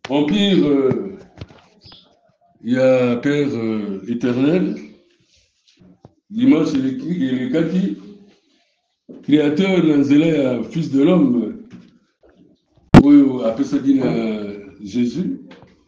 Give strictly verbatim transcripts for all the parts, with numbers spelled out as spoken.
Empire, euh, il y a Père euh, éternel, dimanche et le kaki, créateur Nanzela, fils de l'homme, oui, après ça dit Jésus.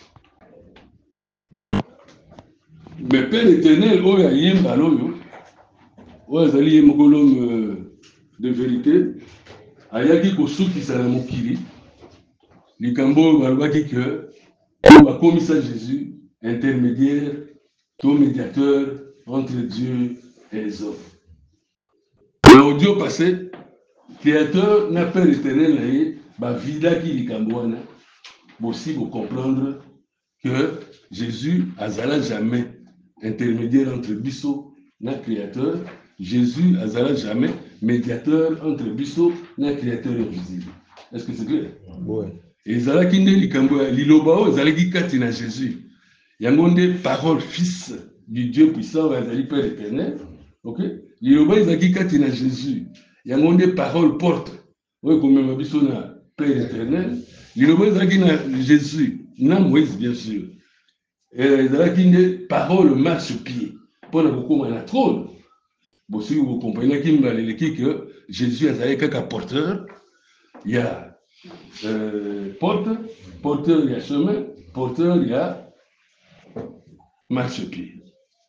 Mais Père éternel, oh, il y a Yemba l'homme, oh, il y a l'homme de vérité, ayaki kosuki sana mokili, likambo balobaki que a commis ça Jésus, intermédiaire, tout médiateur entre Dieu et les hommes. L'audio passé, créateur n'a pas éternel, bah vida qui likamboana, aussi pour comprendre que Jésus azala jamais intermédiaire entre Bisso na créateur, Jésus azala jamais médiateur entre Bisso na créateur invisible. Est-ce que c'est clair? Oui. Et zalaki nde likambo liloba zalaki kati na Jésus. Yango nde parole fils du Dieu puissant azali Père éternel. OK? Liloba zalaki kati na Jésus. Yango nde parole porte. Oui, comme ma biso na Père éternel. Liloba zalaki na Jésus, na Moïse bien sûr. Et zalaki nde parole marche pied. Pour na beaucoup na trône. Bon si vous comprenez que Jésus azali kaka porteur. Il y a Euh, porte, porteur, il y a chemin, porteur, il y a marche-pied.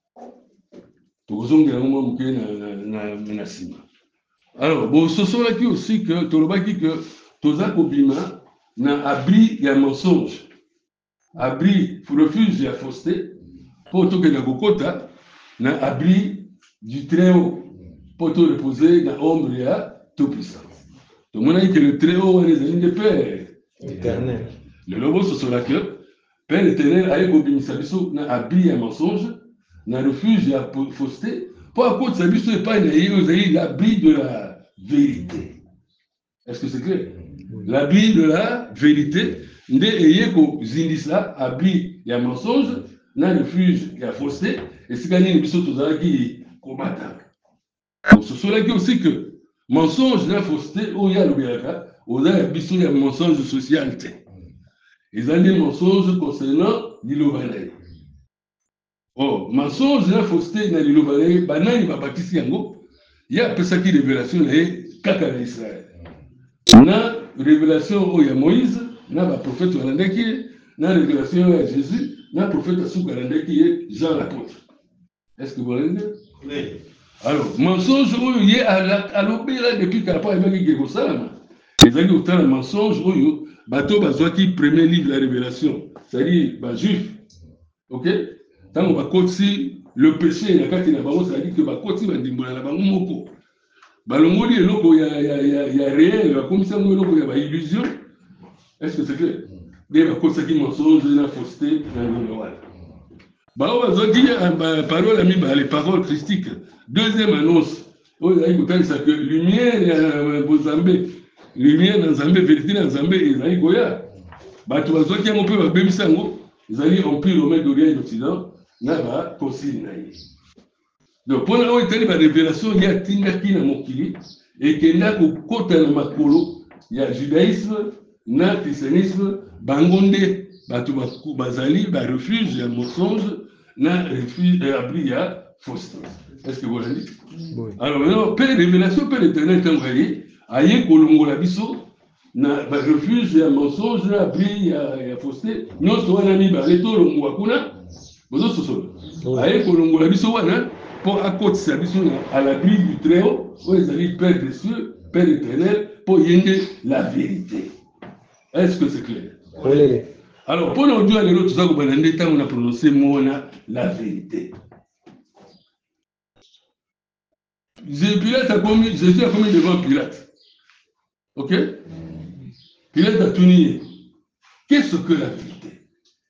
Alors, bon, ce sont là qui aussi que, Tolobaki que, Toza Kobima, n'a abri, il y a mensonge. Abri, refuge, il y a fausseté. Pour tout que la Gokota, n'a abri du Très-Haut. Pour tout reposer, dans l'ombre, il y a tout puissant. Tout le monde a dit que le Très-Haut est les amis de Père. Éternel. Le lobo ce sera que Père éternel a égobi sabiso na abri un mensonge, na refuge à fausseté, pour à cause de sabiso et pas l'abri de la vérité. Est-ce que c'est clair? L'abri de la vérité, nde eyeko zindisa abri ya mensonge, na refuge ya fausseté, et c'est gagné biso tozala qui combattant. Donc ce sera qui aussi que mensonge na fausseté ou ya lobelaka. Aux abisso, il y a un mensonge social. Ils ont des mensonges concernant l'Ilobanaï. Oh, mensonge, il y a fausseté dans l'Ilobanaï, banani va bâtir yango. Il y a peu ça qui révélation est kaka d'Israël. Na révélation où il y a Moïse, na ba prophète hollandais qui est, na révélation où il y a Jésus, na prophète hollandais qui est Jean l'apôtre. Est-ce que vous voulez dire? Oui. Alors, mensonge où il y a à l'opéra depuis qu'il n'y a pas eu de Salama. Les amis autant le mensonge, bateau bazoa qui premier livre de la révélation, c'est-à-dire bah juif, ok? Tant on va côté le péché, la carte n'a pas ça dit que bah côté va dimbola la bango moko. Bah le mot dit loko il y a il y a il y a réel, comme ça moi loko il y a bah illusion. Est-ce que c'est clair? Bien bah côté qui mensonge, la fausseté, la nouvelle. Bah on va dire bah parole ami bah les paroles christiques. Deuxième annonce, oh il y a une ça que lumière Bozambe. Lumière dans Zambé, vérité dans Zambé, ils ont Goya. Bato bazo qui ont pu ba bemisango, ils ont empire romain d'Orient et d'Occident, na ba concile na ye. Donc pour la été la révélation, il y a tinga qui na mokili et que na ko kota na makolo, il y a judaïsme, na christianisme, bangonde, bato ba bazali ba refuge, ya mensonge, na refuge abri ya fausseté. Est-ce que vous l'avez dit? Oui. Alors maintenant, Père révélation, Père éternel quand vous voyez aye kolongola biso na ba refuge ya mensonge na abri ya ya fausseté nyonso wana mibale tolongwa kuna bozo soso aye kolongola biso wana pour akotisa biso à l'abri du Très-Haut où ils allaient Père des cieux, Père éternel pour yende la vérité. Est-ce que c'est clair? Oui. Alors pour nous dire les autres ça ko bande temps on a prononcé mot na la vérité. Pilate a commis, Jésus a commis devant Pilate. Ok? Pilate a tout nié. Qu'est-ce que la vérité?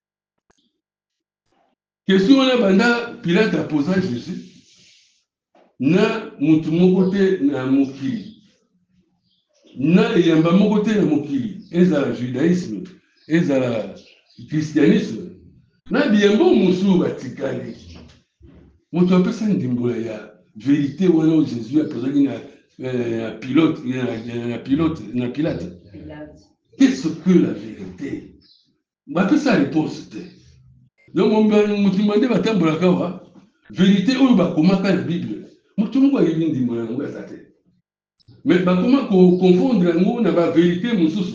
Question on a banda, Pilate a posé à Jésus. Na mutu mokote na mokili. Na yamba mokote na mokili. Ezala judaïsme, ezala christianisme. Na biyambo musu batikali. Mutu apesa ndimbola ya vérité wana Jésus a posé na un pilote, un pilote, un pilote. Qu'est-ce que la vérité? bape sa réponse te. Donc mutu mande batambola kawa vérité oyo bakomaka na Bible. Mutu moko ayebi ndimbo na ngo eza te. Mais bakoma ko confondre ngo na ba vérité mosusu.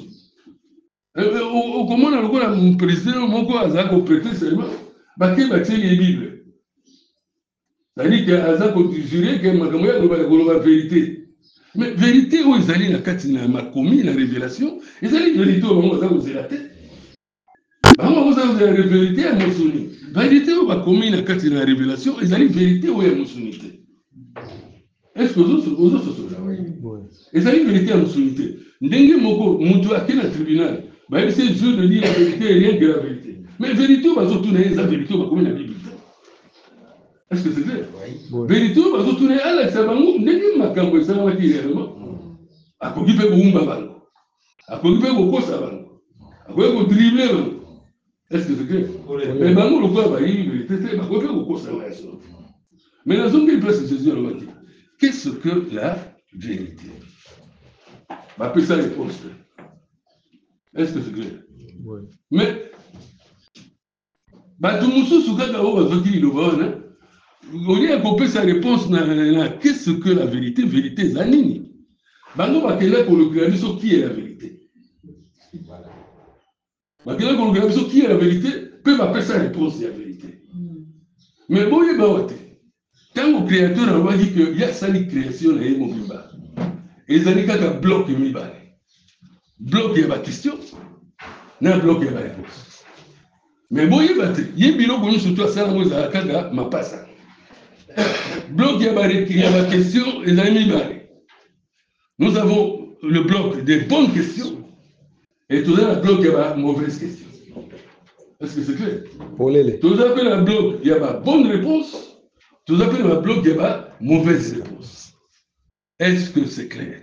Okomona lokola président moko aza ko prêter serment bake batie les Bible. C'est-à-dire que aza ko jurer que makambo ya koloba vérité. Mais vérité oyo ezali na kati na makomi na révélation, ezali vérité oyo bango baza kozela te. Bango baza kozela vérité ya mosuni. Vérité oyo bakomi na kati na révélation, ezali vérité oyo ya mosuni te. Est-ce que vous autres ezali vérité ya mosuni te. Ndenge moko mutu ake na tribunal, ba c'est juste de dire la vérité et rien que la vérité. Mais vérité oyo bazotuna eza vérité oyo bakomi na Bible. Est-ce que c'est clair? Oui. Vérité, parce que tout le monde sait que ndenge makambo esalamaki réellement. Akoki pe koumba bango. Akoki pe kokosa bango. Akoki ko dribbler bango. Est-ce que c'est clair? Mais bango lokola ba yi vérité te bakoki pe kokosa bango. Mais dans une place de Jésus on dit qu'est-ce que la vérité? Ba peut ça réponse. Est-ce que c'est clair? Oui. Mais ba tout mususu kaka o bazoki loba on y a compris sa réponse qu'est-ce que la vérité? Vérité, Zanini. Bango bakela pour le créateur qui est la vérité. Voilà. Bakela pour le créateur qui est la vérité peut appeler sa réponse la vérité. Mais bon, il y a baote. Quand le créateur a dit qu'il y a ça une création et mon bimba. Et ça n'est qu'un bloc mi bale. Bloc il y a la question. N'a bloc il y a la réponse. Mais bon, il y a baote. Il y a bilo connu surtout à ça la à kaga ma passe. Bloc, il y a la question et l'amis barré. Nous avons le bloc des bonnes questions et tout ça, le bloc, il y a la mauvaise question. Est-ce que c'est clair? Tout ça, le bloc, il y a la bonne réponse. Tout ça, le bloc, il y a la mauvaise réponse. Est-ce que c'est clair?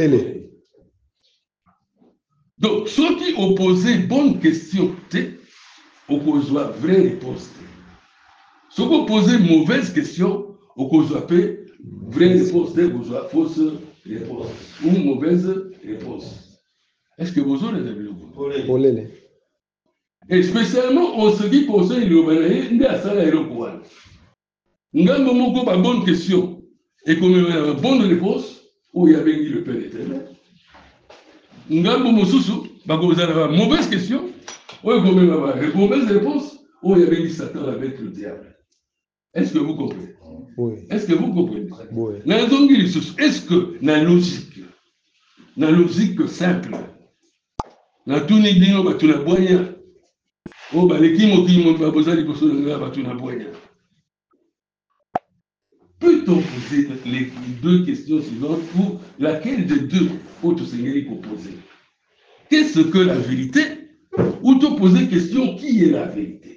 Donc, ceux qui opposaient bonne question, opposent la vraie réponse. Ceux qui opposaient mauvaise question, au cause de vraie réponse, vous avez fausse réponse ou mauvaise réponse. Est-ce que vous avez vu? Et spécialement, on se dit pour ça, il y a une aéroport. Nous avons une bonne question et comme il y a une bonne réponse, où il y avait le Père éternel. Nous avons une mauvaise question, où il y avait une mauvaise réponse, où il y avait Satan avec le diable. Est-ce que vous comprenez? Oui. Est-ce que vous comprenez? Oui. Est-ce que la logique, la logique simple, la tournée d'ino batuna boya, oh bah les kimo kimo babosa les personnes là batuna boya. Peut-on poser les deux questions suivantes pour laquelle des deux autres seigneurs faut poser? Qu'est-ce que la vérité? Ou te poser question qui est la vérité?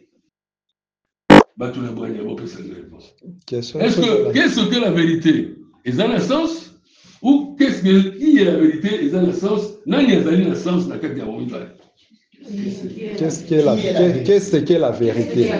Est-ce que qu'est-ce que la vérité? Est dans le sens ou qu'est-ce que qui est la vérité? Est dans le sens nani azali na sens na kati ya mwimba. Qu'est-ce que la qu'est-ce que la vérité?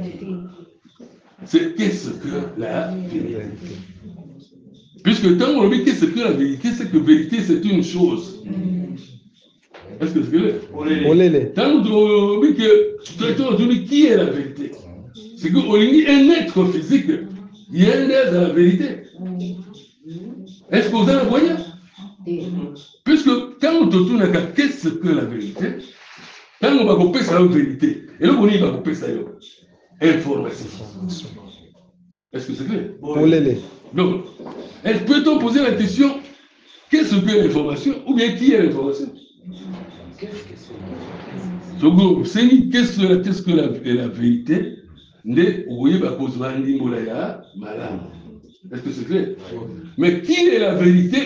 C'est qu'est-ce que la vérité? Puisque tant on dit qu'est-ce que la vérité, c'est que vérité c'est une chose. Est-ce que c'est que tant on dit que qui est la vérité? C'est qu'on dit un être physique, il y a un être à la vérité. Est-ce que vous avez voyé? Puisque quand on te tourne à qu'est-ce que la vérité, quand on va couper ça la vérité, et là on va couper ça information. Est-ce que c'est clair? Donc, est-ce peut-on poser la question qu'est-ce que l'information ou bien qui est l'information? Qu'est-ce que la, la vérité? Est-ce que c'est clair? Mais qui est la vérité?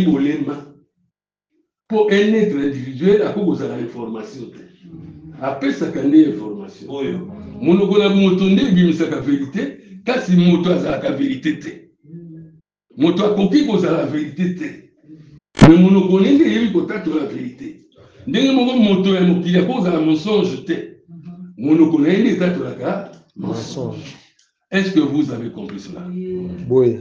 Pour un être individuel, à cause de l'information. Après ça, il y a information. Mon motonde est la vérité, car si mon toit a la vérité. Mon toit coquille cause la vérité. Mais mon connaît est la vérité. Dès que mon toit est cause la mensonge. Mon connaît est la mensonge. Est-ce que vous avez compris cela? Oui.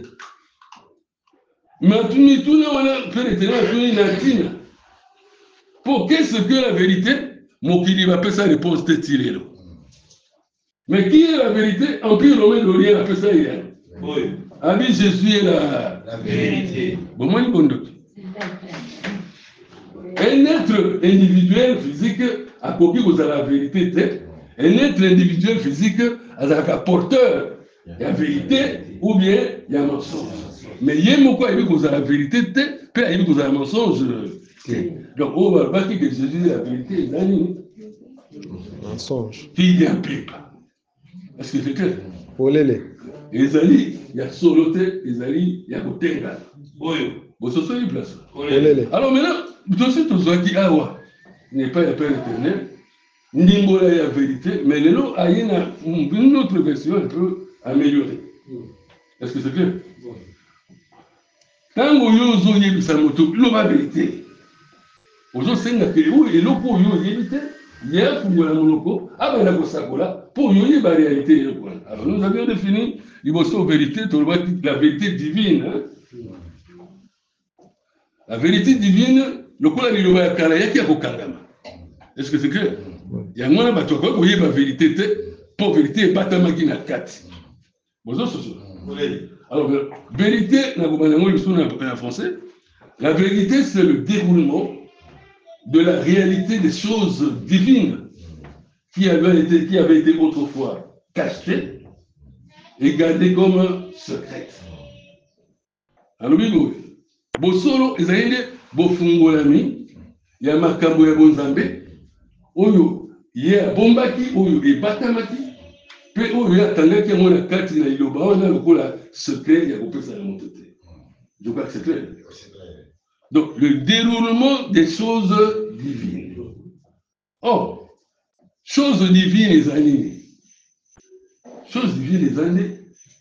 Mais tout le monde a fait l'éternel, tout le monde a dit. Pour qu'est-ce que la vérité? mokili va ça réponse te tiré. Mais qui est la vérité? Empire romain d'Orient appelle ça hier. Oui. Ami Jésus est la, la vérité. Bon, moi, il bon un être individuel physique a coquille vous avez la vérité tête. Un être individuel physique a un porteur. Il y a vérité ou bien il y a mensonge. Mais il y a quoi il vous avez la vérité tête, puis il vous avez un mensonge. Donc on va pas dire que Jésus est la vérité. Mensonge. Il y a un pipe. Est-ce que c'est clair? Olele. Ezali, il y a soloté, Ezali, il y a Botenga. Oyo. Vous se souvenez place. Olele. Alors maintenant, tout ce qui est awa n'est pas le Père éternel, ni la vérité, mais le lot a une autre version un peu améliorée. Est-ce que c'est clair? Quand vous avez une moto, la vérité. Vous avez une vérité, et l'eau pour vous éviter. Il y a un monoko, avant la Sakola, pour nous, il y a la réalité. Alors nous avions défini la vérité, la vérité divine. Hein? La vérité divine, le coup, il y a un qui a Kangama. Est-ce que c'est clair? Il y a un moment où il y a la vérité, pour vérité, Batama qui n'a quatre. Vous avez ce alors, vérité, en français, la vérité, c'est le déroulement de la réalité des choses divines qui avaient été, qui avaient été autrefois cachées et gardées comme secrètes. Alors, Bosolo, Ezaïde, Bofungolami, Yamakambo Yabonzambe, Oyo, Yé Bombaki, Oyo, et Batamaki, puis Oyo, Yatangaki, Mona Kati, na Iloba, on a le coup là, secret, Yakopé Salamonté. Je crois que c'est clair. Donc, le déroulement des choses divines. Or, choses divines, les années. Choses divines, les années.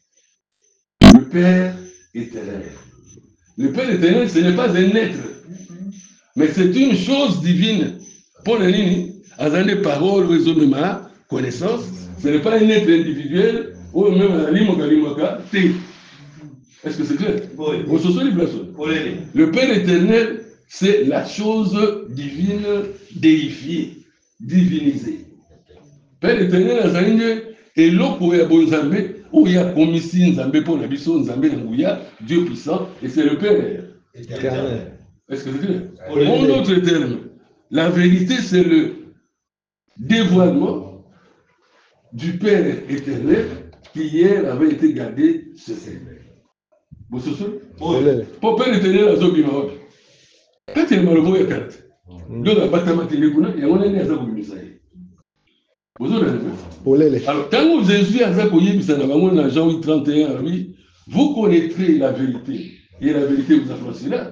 Le Père éternel. Le Père éternel, ce n'est pas un être, mais c'est une chose divine. Pour les lignes, à des paroles, raisonnement, connaissance, ce n'est pas un être individuel, ou même à la limoka, est-ce que c'est clair? Oui. Le Père éternel, c'est la chose divine déifiée, divinisée. Père éternel, et l'eau ya bonzambe, où il y a commissi nzambe pour la biso nzambe n'angouya, Dieu puissant, et c'est le Père éternel. Est-ce que c'est clair? En d'autres termes, la vérité, c'est le dévoilement du Père éternel qui hier avait été gardé secret. Vous vous souvenez? Pour Père éternel, à Zobima. Quand il m'a le carte, donc à Batamatéléguna, il y a un année à Zabomisaï. Vous avez vu? Alors, quand Jésus a Zabomisaï, Jean huit, trente et un, vous connaîtrez la vérité. Et la vérité vous affranchit là.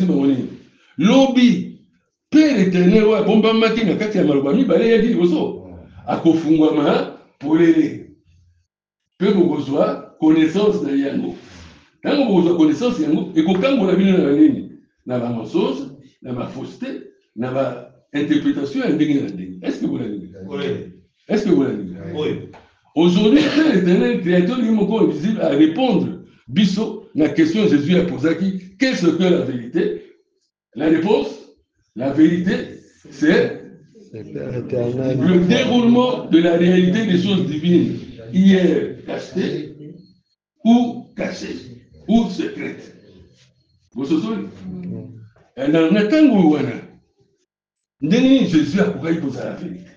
Lobby, Père éternel, Bomba Makina, Katia Malobami, Balé Yadi, Rosso, à Kofungwama, pour les peu vous besoin connaissance de Yango. Quand vous avez connaissance, et quand vous avez une ligne, dans la mensonge, dans la fausseté, dans l'interprétation, est-ce que vous l'avez dit? Oui. Est-ce que vous l'avez dit? Oui. Aujourd'hui, l'éternel créateur est encore invisible à répondre. Bisso, la question que Jésus a posée qui, qu'est-ce que la vérité? La réponse, la vérité, c'est le déroulement de la réalité des choses divines, hier cachées ou cachées. Ou secrète. Vous vous souvenez? Et dans le temps où on a, Jésus a pourquoi il pose la vérité.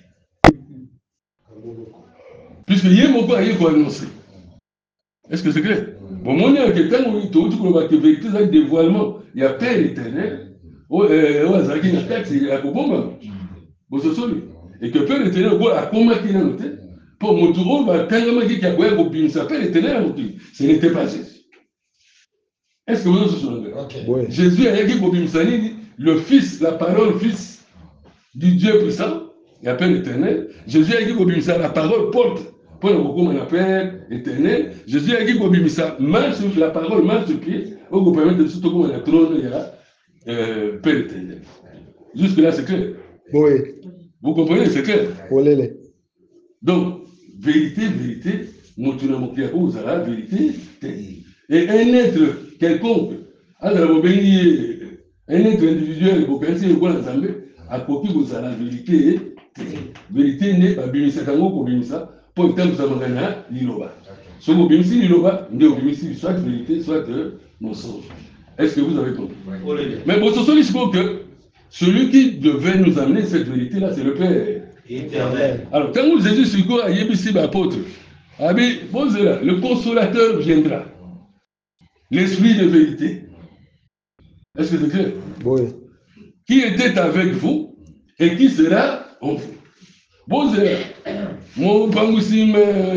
Puisque il y a un mot à annoncer. Est-ce que c'est clair? Bon, moi, il y a quelqu'un où il y a une vérité, c'est un dévoilement. Il y a Père éternel. Oh, Zaki n'a pas c'est la Kobomba. Vous vous souvenez? Et que Père éternel, a combattu la note. Pour mon tour, quand il y a un mot, ça Père éternel, ce n'était pas Jésus. Est-ce que vous vous souvenez? Okay. Oui. Jésus a dit le Fils, la parole Fils du Dieu puissant, il appelle éternel. Jésus a dit la parole porte pour le recours on appelle éternel. Jésus a dit marche sur la parole, marche sur pied, pour vous permettre de surtout comme un trône, il y a euh, Père éternel. Jusque-là, c'est clair? Oui. Vous comprenez, c'est clair? Oui. Donc, vérité, vérité, mon vous avez la vérité, et un être quelconque, un être individuel, à côté vous avez la vérité Vérité n'est pas bimisa tango ko bimisa pour tant que mangana liloba. Ce que bimisi liloba, ne bimisi soit vérité soit mensonge. Est-ce que vous avez compris? Mais bon, ce sont les choses que celui qui devait nous amener cette vérité là, c'est le Père éternel. Alors quand vous Jésus sur quoi yebisi ba apôtre, abi posez là, le consolateur viendra. L'esprit de vérité. Est-ce que c'est clair? Oui. Qui était avec vous et qui sera en vous. Bon, c'est mon pangousim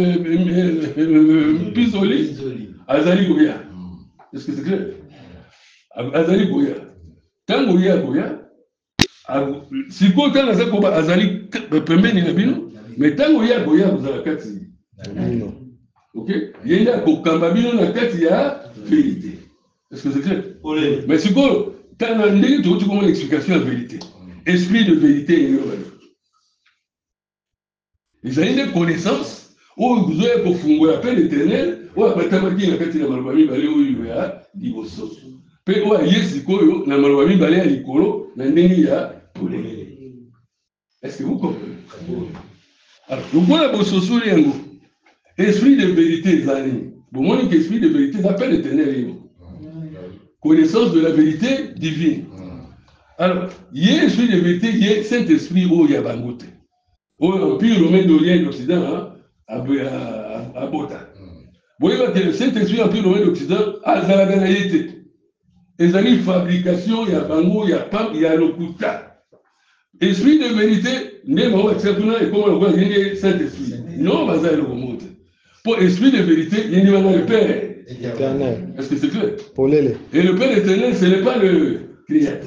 pisoli, Azali Goya. Est-ce que c'est clair? Azali Goya. Tant Goya Goya, si quoi quand Azali Goya, Azali Pembe Nilabino, mais tant Goya Goya, vous avez la carte. Ok? Il y a un Kambabino, la carte, il y a vérité. Est-ce que c'est clair? Mais si quoi, tu as une explication de vérité. Esprit de vérité et ils ont des connaissances où vous avez pour fondre l'appel éternel ou à Batamaki na kati na malobami balé oyo ya liboso. Pe o yesi koyo na malobami balé ya likolo na ndenge ya polé. Est-ce que vous comprenez? Alors, nous voilà pour soso yango. Esprit de vérité zali. Bon moi que esprit de vérité l'appel éternel. Connaissance de la vérité divine. Alors, il y a esprit de vérité, il y a Saint-Esprit au Yabangote. Au Empire romain d'Orient et d'Occident, à Bota. Vous voyez que le Saint-Esprit Empire romain d'Occident a Zalaganaïté. Et a une fabrication, il y a Bango, il y a Pam, il y a Lokuta. Esprit de vérité, n'est pas accepté, et comment on voit, il y a Saint-Esprit. Non, on va le remonter. Pour esprit de vérité, il y a le Père éternel. Est-ce que c'est clair? Et le Père éternel, ce n'est pas le Créateur.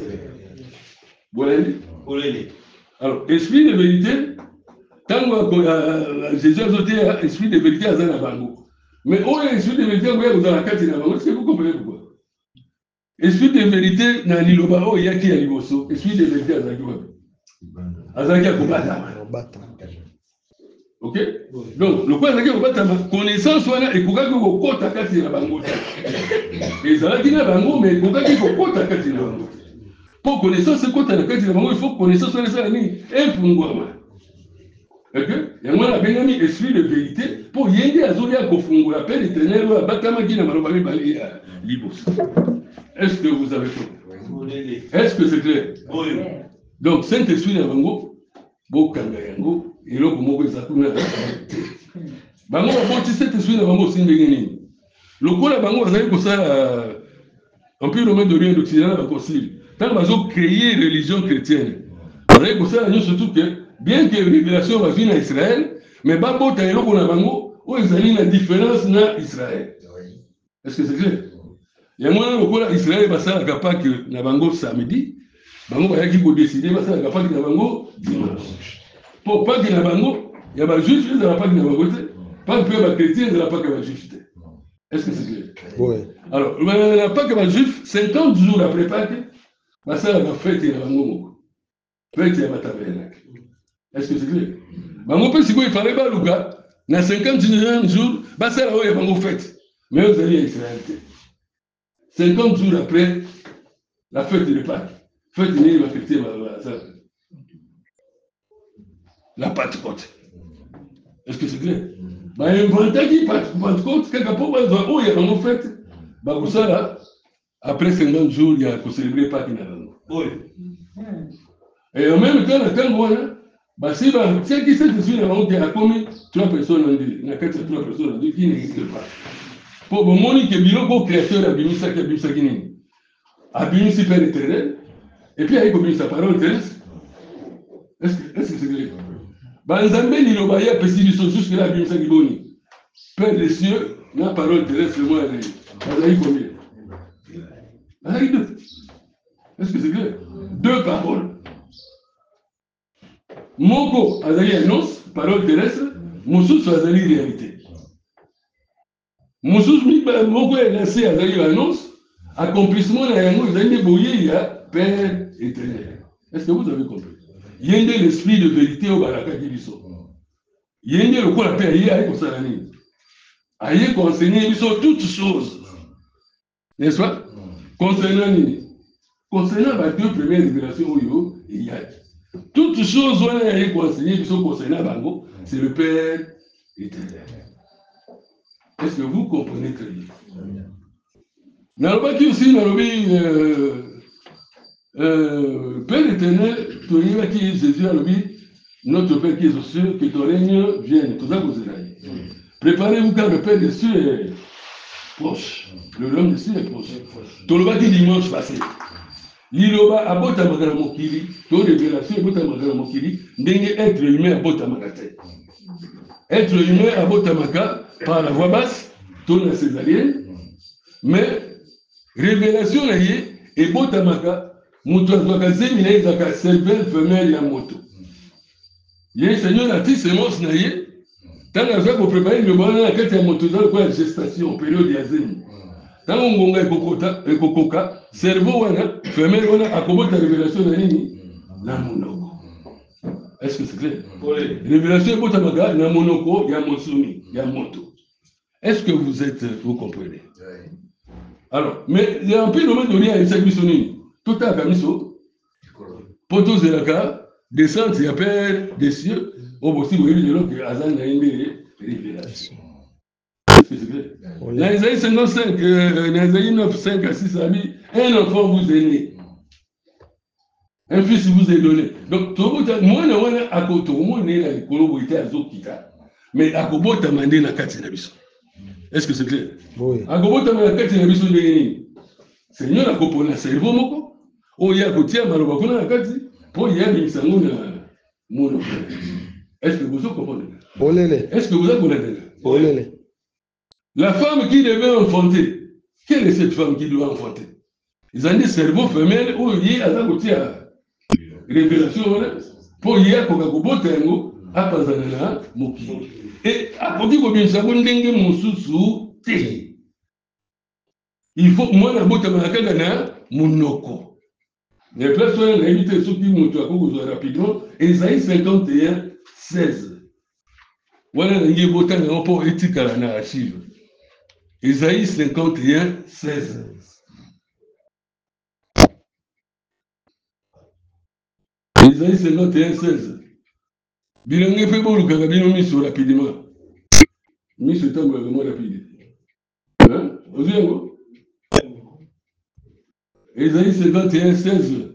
Alors, esprit de vérité, quand Jésus a sauté esprit de vérité à Zanabango. Mais où est l'esprit de vérité dans la carte de Zanabango? Est-ce que vous comprenez pourquoi? Esprit de vérité dans l'Ilobao, il y a qui à Liboso? Esprit de vérité à Zanabango. À Zanabango. Ok? Donc, le quoi Zanabango, connaissance, et pourquoi vous comptez à carte de Zanabango? Et Zanabango, mais pourquoi vous comptez à carte de Zanabango? Pour connaissance, c'est quoi la carte de Zanabango? Il faut connaissance sur les amis. Et pour nous, ok? Et moi, la bien mis esprit de vérité pour y aider à Zolia Kofungo, la paix éternelle, ou à Batamaki, la Malobami Balé à Libos. Est-ce que vous avez compris? Est-ce que c'est clair? Oui. Donc, Saint-Esprit Nabango, Bokangayango, et là, comment vous avez Bango, on Saint-Esprit Nabango, c'est une bénédiction. Le coup, la Bango, vous avez pour ça, Empire romain d'Orient et d'Occident, la concile. Tant qu'ils ont créé une religion chrétienne, vous avez pour ça, surtout que, bien que la révélation va venir à Israël, mais Babo Taïlo Konabango, où ils ont une différence dans Israël. Est-ce que c'est clair? Il y a moins de Israël va faire la capa que Nabango samedi, Bango va y décider, va faire la capa que Nabango dimanche. Pour pas que Nabango, il y a pas juif, il n'y a pas que Nabango, pas que les chrétiens, il n'y a pas que les juifs. Est-ce que c'est clair? Oui. Alors, il n'y a pas que les juifs, cinquante jours après Pâques, va faire la fête de Nabango. Fête de Matabenak. Est-ce que c'est clair? Bango peut si il fallait pas le gars, dans cinquante-neuvième jour, bah c'est là où il y a Bango fête. Mais vous allez à Israël. cinquante jours après la fête de Pâques, fête de Néhi va fêter la Pentecôte. Est-ce que c'est clair? Bah il y a un vendredi Pentecôte, quelque part où il y a Bango fête, bah pour ça là, après cinquante jours, il y a pour célébrer Pâques. Oui. Et en même temps, le temps moi, bah si bah c'est qui c'est dessus là on a commis trois personnes en deux, na quatre trois personnes en deux qui n'existent pas. Pour le monde qui est biloko créateur abimisa qui abimisa qui n'est abimisa Père éternel et puis avec sa parole terrestre. Est-ce que est-ce que c'est vrai? Bah Nzambe ni lo baya pesi biso jusque là abimisa qui boni. Père des cieux, la parole terrestre moi elle est combien? Elle est deux. Est-ce que c'est clair? Deux paroles. Moko azali annonce, parole terrestre, Moussous azali réalité. Moussous Moko est lancé azali annonce, accomplissement de yango azali boye il y a Père éternel. Est-ce que vous avez compris? Il y a l'esprit de vérité au baraka kibiso. Il y a le quoi la paix il y a comme ça l'année. Aïe concerner biso toutes choses. N'est-ce pas? Concernant concernant les deux premières révélations où il y a Toutes choses on a conseillé, qui sont conseillées à Bango, c'est le Père éternel. Est-ce que vous comprenez très bien? Dans le bâti aussi, dans le euh, Père éternel, tu as dit Jésus a dit, notre Père qui est aux cieux, que ton règne vienne. Tout ça, vous avez. Préparez-vous car le Père des cieux est proche. Le royaume des cieux est proche. Tu l'as dit dimanche passé. Liloba abota magana mokili, to révélation abota magana mokili, ndenge être humain abota magate. Être humain abota maga par la voix basse, to na césarienne, mais révélation na ye ebota maga, mutu azwaka zemi na ezaka cervelle femelle ya moto. Ye Seigneur a dit semence na ye, tant azwa ko préparer le bon na kati ya moto dans la gestation période ya zemi. Tant ngonga ekokota ekokoka cerveau wana femelle wana akobota révélation na nini na monoko. Est-ce que c'est clair? Oui. Révélation ebota maga na monoko ya mosumi ya moto. Est-ce que vous êtes vous comprenez? Oui. Alors mais il y a un peu de moment donné à esa biso nini tout à kamiso poto zelaka descente ya père des cieux au possible oui de l'autre azan na inde révélation. Dans Isaïe cinquante-cinq, euh, dans Isaïe neuf, cinq à six, ça dit, un enfant vous est né. Un fils vous est donné. Donc, moi, je à côté, moi, je suis à l'école, à Zokita. Mais à Kobo, tu as demandé la carte de Nabiso. Est-ce que c'est clair? Oui. À Kobo, tu as demandé la carte de Nabiso. Seigneur, à Kobo, na cerveau, moko. Oh, il y a côté, à Maloba, on a la carte. Pour y aller, ça nous a. Est-ce que vous comprenez? Est-ce que vous comprenez? Olele. La femme qui devait enfanter, quelle est cette femme qui doit enfanter? Ils ont dit cerveau femelle où il y a la révélation pour y avoir Kokakobotengo à Pazanana Moki. Et à côté de bien savon dengue mon sous té. Il faut moi la botte manakana monoko. Les places où on a évité ceux qui montent à cause rapidement. Isaïe cinquante et un, seize. Voilà les botan pour éthique à la narrative. Isaïe cinquante et un, seize. Isaïe cinquante et un, seize. Bilangue fait bon le carabino mis sur rapidement. Mis sur le temps vraiment rapide. Hein? Vous avez Isaïe cinquante et un, seize.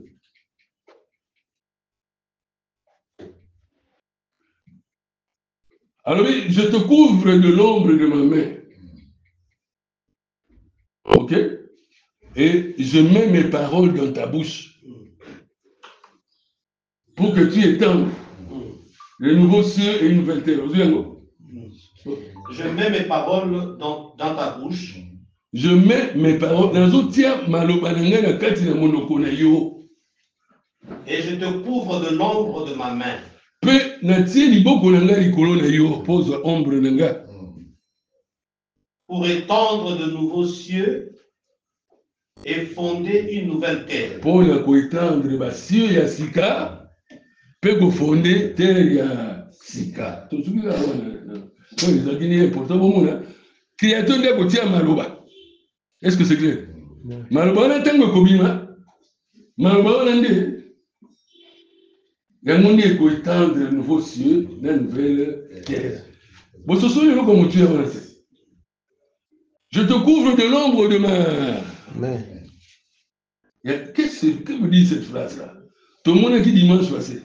Alors oui, je te couvre de l'ombre de ma main. Ok? Et je mets mes paroles dans ta bouche. Pour que tu étendes les nouveaux cieux et une nouvelle terre. Je mets mes paroles dans, dans ta bouche. Je mets mes paroles dans un tiers et je te couvre de l'ombre de ma main. Pour étendre de nouveaux cieux et fonder une nouvelle terre. Pour étendre les cieux et sika, peut fonder terre et sika. Tout ce qui est important. Créateur de côté à Maloba. Est-ce que c'est clair? Maloba on a tant de kobima. Maloba on a dit. Il y a un monde qui étendre de nouveaux cieux, de nouvelles terres. Bon, ce sont les gens comme tu as fait. Je te couvre de l'ombre de ma main. Qu'est-ce que vous dit cette phrase-là? Tout le monde a dit dimanche passé.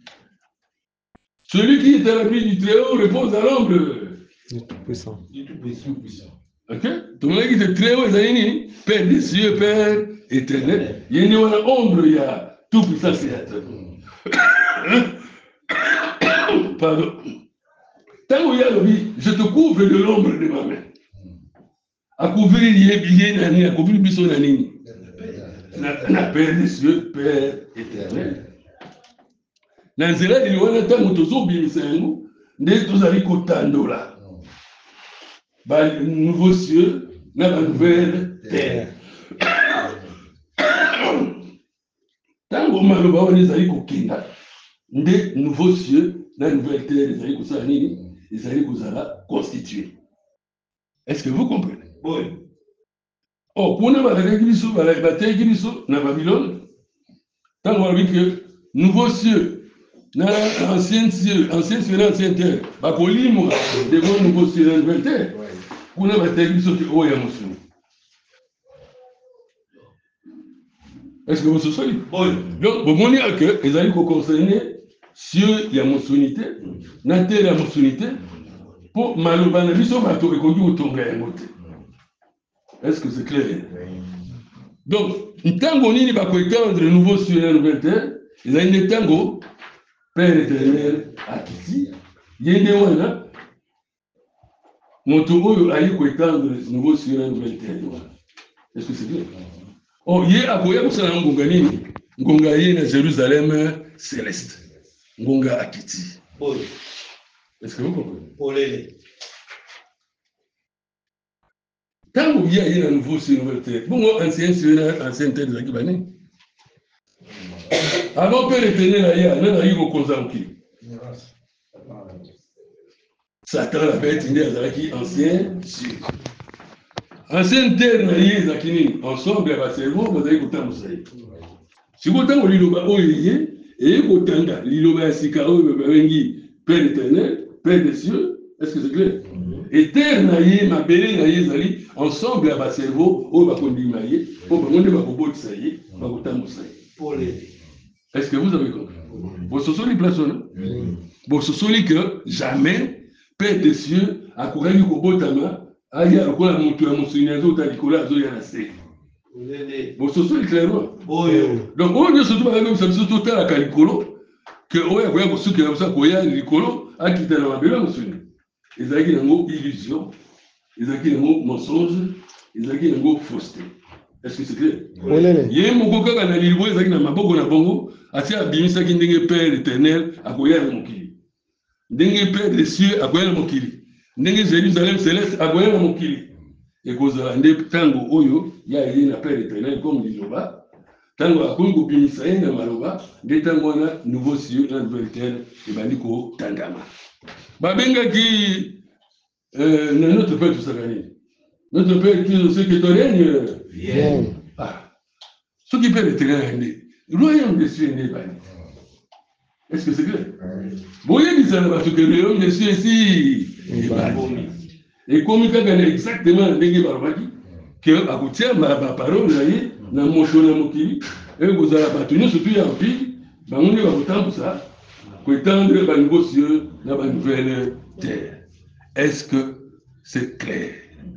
Celui qui est à l'abri du Très-Haut repose à l'ombre du Tout-Puissant. Du Tout-Puissant. Ok? Tout le monde a dit que Très-Haut est Père des cieux, Père éternel. Il y a une ombre, il y a Tout-Puissant, c'est Pardon. Tant qu'il y a le vie, je te couvre de l'ombre de ma main. À couvrir les billets d'année, à couvrir le bisson d'année. Na Père des cieux, Père éternel. Dans ce cas, il y a un temps où tu as oublié ça, tu as dit que les nouveaux cieux, la nouvelle terre. Tant que Maloba, on a dit que des nouveaux cieux, la nouvelle terre, ils allaient constituer. Est-ce que vous comprenez? Oui. Oh, pour nous, la terre qui est na Babylone, tant qu'on a dit que nouveaux cieux ancien ancien sur ancien terre bakolimo devant nouveau sur la nouvelle terre kuna bataki soki oya musuni. Est-ce que vous se souvenez? Donc vous moni que les amis concernés cieux il y a musunité na terre ya musunité pour maloba na biso bato ekoki kotonga yango te. Est-ce que c'est clair? Donc ntango nini bakoétendre nouveau sur la nouvelle terre ils ont une tango Père éternel akiti yende wana moto oyo ayi koétendre nouveau sur la nouvelle terre. Est-ce que c'est clair? Oh ye akoya kusala ngonga nini ngonga ye na Jérusalem céleste ngonga akiti. Est-ce que vous comprenez? Tango ya ye na nouveau sur la nouvelle terre bongo ancien sur la ancienne terre de Kibani. Avant Père éternel aya nana yi kokonzanki Satan la bête inde azalaki ancien cieux ancien terre na ye zakini ensemble ba cerveau bazali kotambusa ye siko tango liloba oyo ye e kotanga liloba ya sika oyo babengi Père éternel Père des cieux. Est-ce que c'est clair? Et terre na ye mabele na ye ezali ensemble ba cerveau oyo bakondima ye po bango nde bakobotisa ye bakotambusa ye. Est-ce que vous avez compris? Vous se souvenez place non? Vous se souvenez que jamais Père des cieux a couru du Kobotama aya lokola mutu ya musinazo ta likola zo ya nase. Vous se souvenez clairement? Donc on ne se trouve pas comme ça surtout ta la likolo que oya koya kosuki na ça koya likolo akita na mabela musuni. Ezaki nango illusion, ezaki nango mensonge, ezaki nango fausseté. Est-ce que c'est clair? Yé moko kaka na lilibo ezaki na maboko na bongo ati abimisaki ndenge Père éternel akoya na mokili. Ndenge Père des cieux akoya na mokili. Ndenge Jérusalem céleste akoya na mokili. Ekozala nde tango oyo ya ye na Père éternel comme liloba. Tango akoyi kobimisa ye na maloba nde tango wana nouveau cieux na nouvelle terre ebandi kotangama. Babengaki euh, notre Père tout ça. Notre Père qui est ce que ton règne vienne. Ah. Ce qui peut être régné. Le royaume des cieux n'est pas. Est-ce que c'est clair? Vous voyez que le royaume des cieux ici n'est pas. Et comme il y a exactement les barbaki, que à côté de ma parole, na mocho na mokili, et vous avez battu surtout en vie, bah on est au temps pour ça, pour étendre les nouveaux cieux dans la nouvelle terre. Est-ce que c'est clair?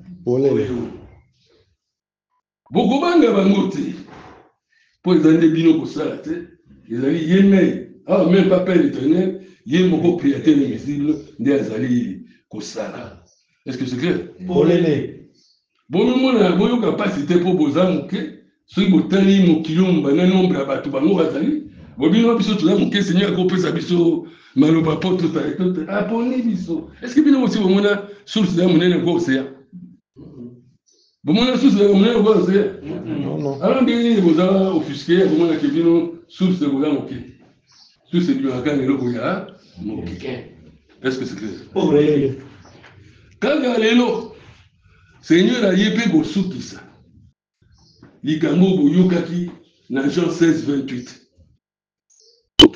Beaucoup banga bangote pour les années bino ko sala te ils allaient yéme ah même pas Père éternel yéme ko créateur invisible ndé azali ko sala. Est-ce que c'est clair? Bolele bon mona boyo capacité pour bozamuke soki botali mokilomba na nombre ya bato bango bazali bobino biso tula moke Seigneur ko pesa biso maloba poto ta tout abonné biso. Est-ce que bino aussi bomona source ya monene ko océan? Bon, mon source de mon école, c'est. Non, non. Alors, vous avez offusqué, vous avez dit source de vous avez moqué. Source de l'huracan et le brouillard, moqué. Est-ce que c'est clair? Oui. Quand il y a l'élo, Seigneur a yépé pour souki ça. Likango boyokaki, dans Jean seize, vingt-huit. Ok?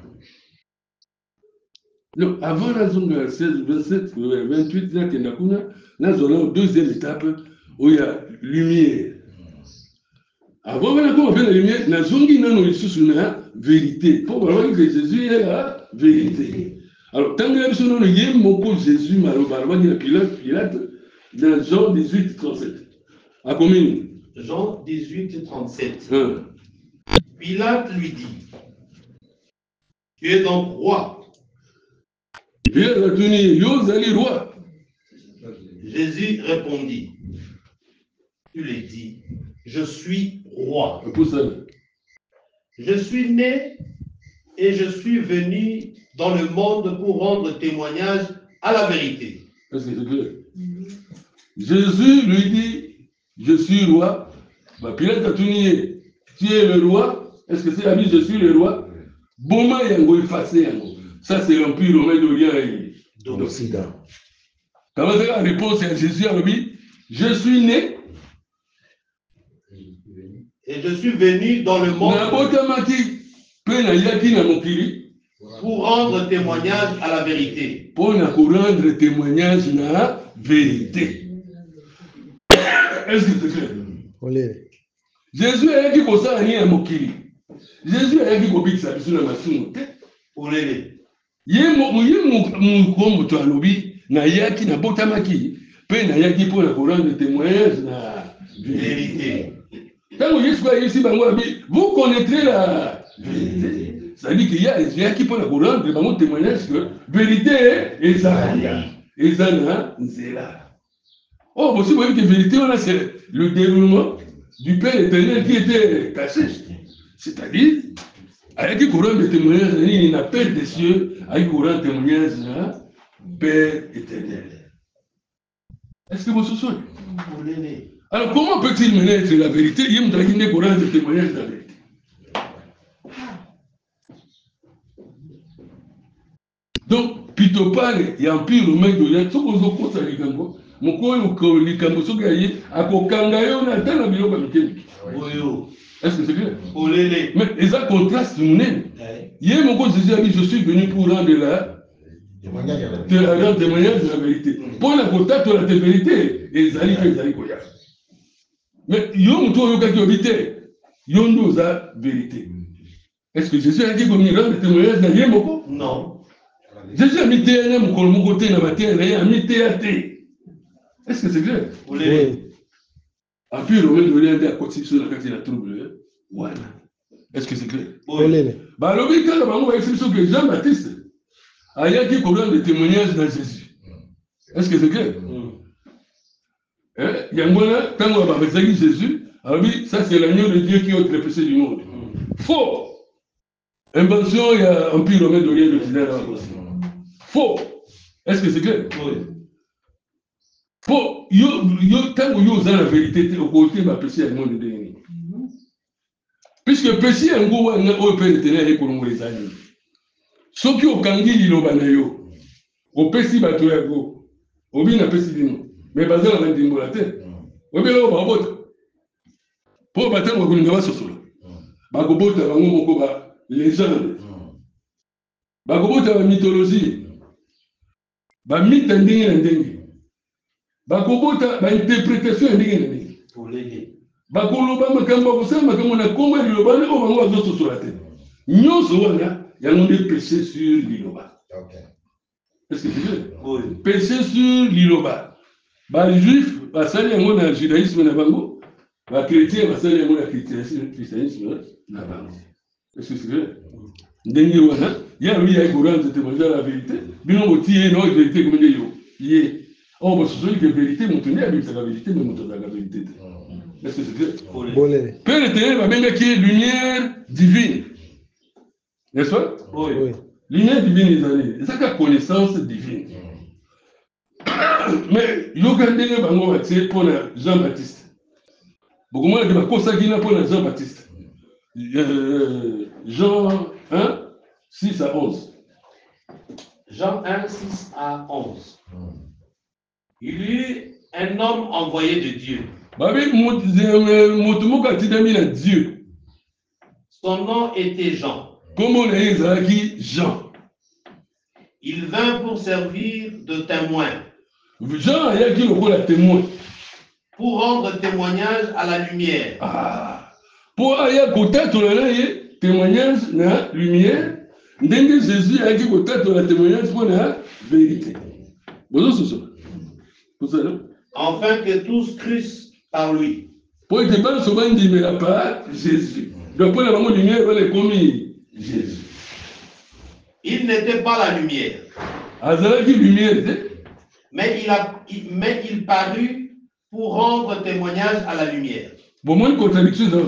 Donc, avant la zone de seize, vingt-sept, vingt-huit, il y a la deuxième étape. Où il y a lumière. Avant qu'on fait la lumière, la zone qui n'a pas vérité. Pour voir que Jésus est la vérité. Alors, tant que nous avons Jésus, Pilate, dans Jean dix-huit, trente-sept. À combien? Jean dix-huit, trente-sept. Hein? Pilate lui dit, tu es donc roi. Pilate a tenu, yo allez roi. Jésus répondit, tu l'as dit, je suis roi. Je suis né et je suis venu dans le monde pour rendre témoignage à la vérité. Est-ce que c'est clair? Jésus lui dit, je suis roi. Bah, Pilate a tenu, tu es le roi. Est-ce que c'est la vie, je suis le roi? Boma yango effacé yango. Ça c'est l'empire romain d'Orient et d'Occident. Comment c'est la réponse à Jésus a dit, je suis né. Et je suis venu dans le monde. pour rendre témoignage à la vérité. Pour rendre témoignage à la vérité. Est-ce que c'est clair? Jésus a dit que ça a rien à mokili. Jésus a dit que ça a été la machine. Yé mon to alobi na yaki na botamaki pe na yaki pour la rendre témoignage na vérité. Quand Jésus a ici vous connaîtrez la vérité. Ça dit qu'il y a des qui pour la rendre témoignage que vérité est Zania. Et Zana Zela. Oh, vous voyez que la vérité, c'est le déroulement du Père éternel qui était caché. C'est-à-dire, avec le courant de témoignage, il y a appel des cieux, avec le courant de témoignage, Père éternel. Est-ce que vous vous souvenez? Alors, comment peut-il mener la vérité? Il y a un courant de témoignage de la vérité. Donc, Pitopale, il y a un pire romain de l'Est, tout le monde a dit Moko likambo soki aye akokanga yo na tana biloko mikemi. Est-ce que c'est clair? Mais ils ont contraste munene. Hier moko Jésus a dit je suis venu pour rendre la témoignage de la vérité. Pour la contact de la vérité, ils allaient que ils allaient koya. Mais yo muto yo kaki obité, yo ndo za vérité. Est-ce que Jésus a dit comme il rend le témoignage na moko? Non. Jésus a mis terre na mokolo moko te na matière na a mis terre te. Est-ce que c'est clair? Oui. Et puis, le moment où il y a un côté sur la carte de la trouble, voilà. Est-ce que c'est clair? Oui. Bah, le week-end, on va expliquer que Jean-Baptiste a eu qui courant de témoignages dans Jésus. Est-ce que c'est clair? Il y a un moment, quand on va faire Jésus, alors oui, ça c'est l'agneau de Dieu qui ôte les péchés du monde. Faux! Invention, il y a un pire romain de rien de Tidal. Faux! Est-ce que c'est clair? Oui. Pour yo yo tant que yo la vérité au côté ma péché à monde de puisque péché un go na o peut tenir pour nous les amis ce qui au kangi liloba na yo au péché ba to ya go obi na péché dino mais bazala na ndimbo la tête obi lo ba bota pour ba tango ko ngaba sosolo ba ko bota ba ngo ko ba légende ba ko bota ba mythologie ba mythe ndenge na ndenge bakobota ba interprétation ndenge ndenge olele bakoloba makambo kosala makambo na komba liloba ne o bango azososola te nyonso wana yango nde péché sur liloba. Est-ce que c'est vrai? Oui. Péché sur liloba. Ba juif basali yango na judaïsme na bango, ba chrétien basali yango na christianisme na bango. Est-ce que c'est vrai? Ndenge wana ya lui ya courant de témoigner la vérité bino botie no vérité comme yo yé. Oh, parce que la vérité, mon tenir avec la vérité, mais mon tenir la vérité. Est-ce que c'est clair? Père éternel va même qui est lumière divine. N'est-ce pas? Oui. Lumière divine, les amis. C'est la connaissance divine. Mais, il y a un peu pour Jean-Baptiste. Beaucoup moins de choses pour Jean-Baptiste. Jean un, six à onze. Jean un, six à onze. Il y eut un homme envoyé de Dieu. Son nom était Jean. Jean. Il vint pour servir de témoin. Jean a été le témoin. Pour rendre témoignage à la lumière. Ah. Pour aller côté témoignage à la lumière. Jésus a été côté la témoignage pour la vérité. Bonjour, afin que tous crussent par lui. Pour que pas souvent dit mais pas Jésus. Donc pour la maman lumière va les commis Jésus. Il n'était pas la lumière. Azala qui lumière mais il a mais il parut pour rendre témoignage à la lumière. Bon moi une contradiction là.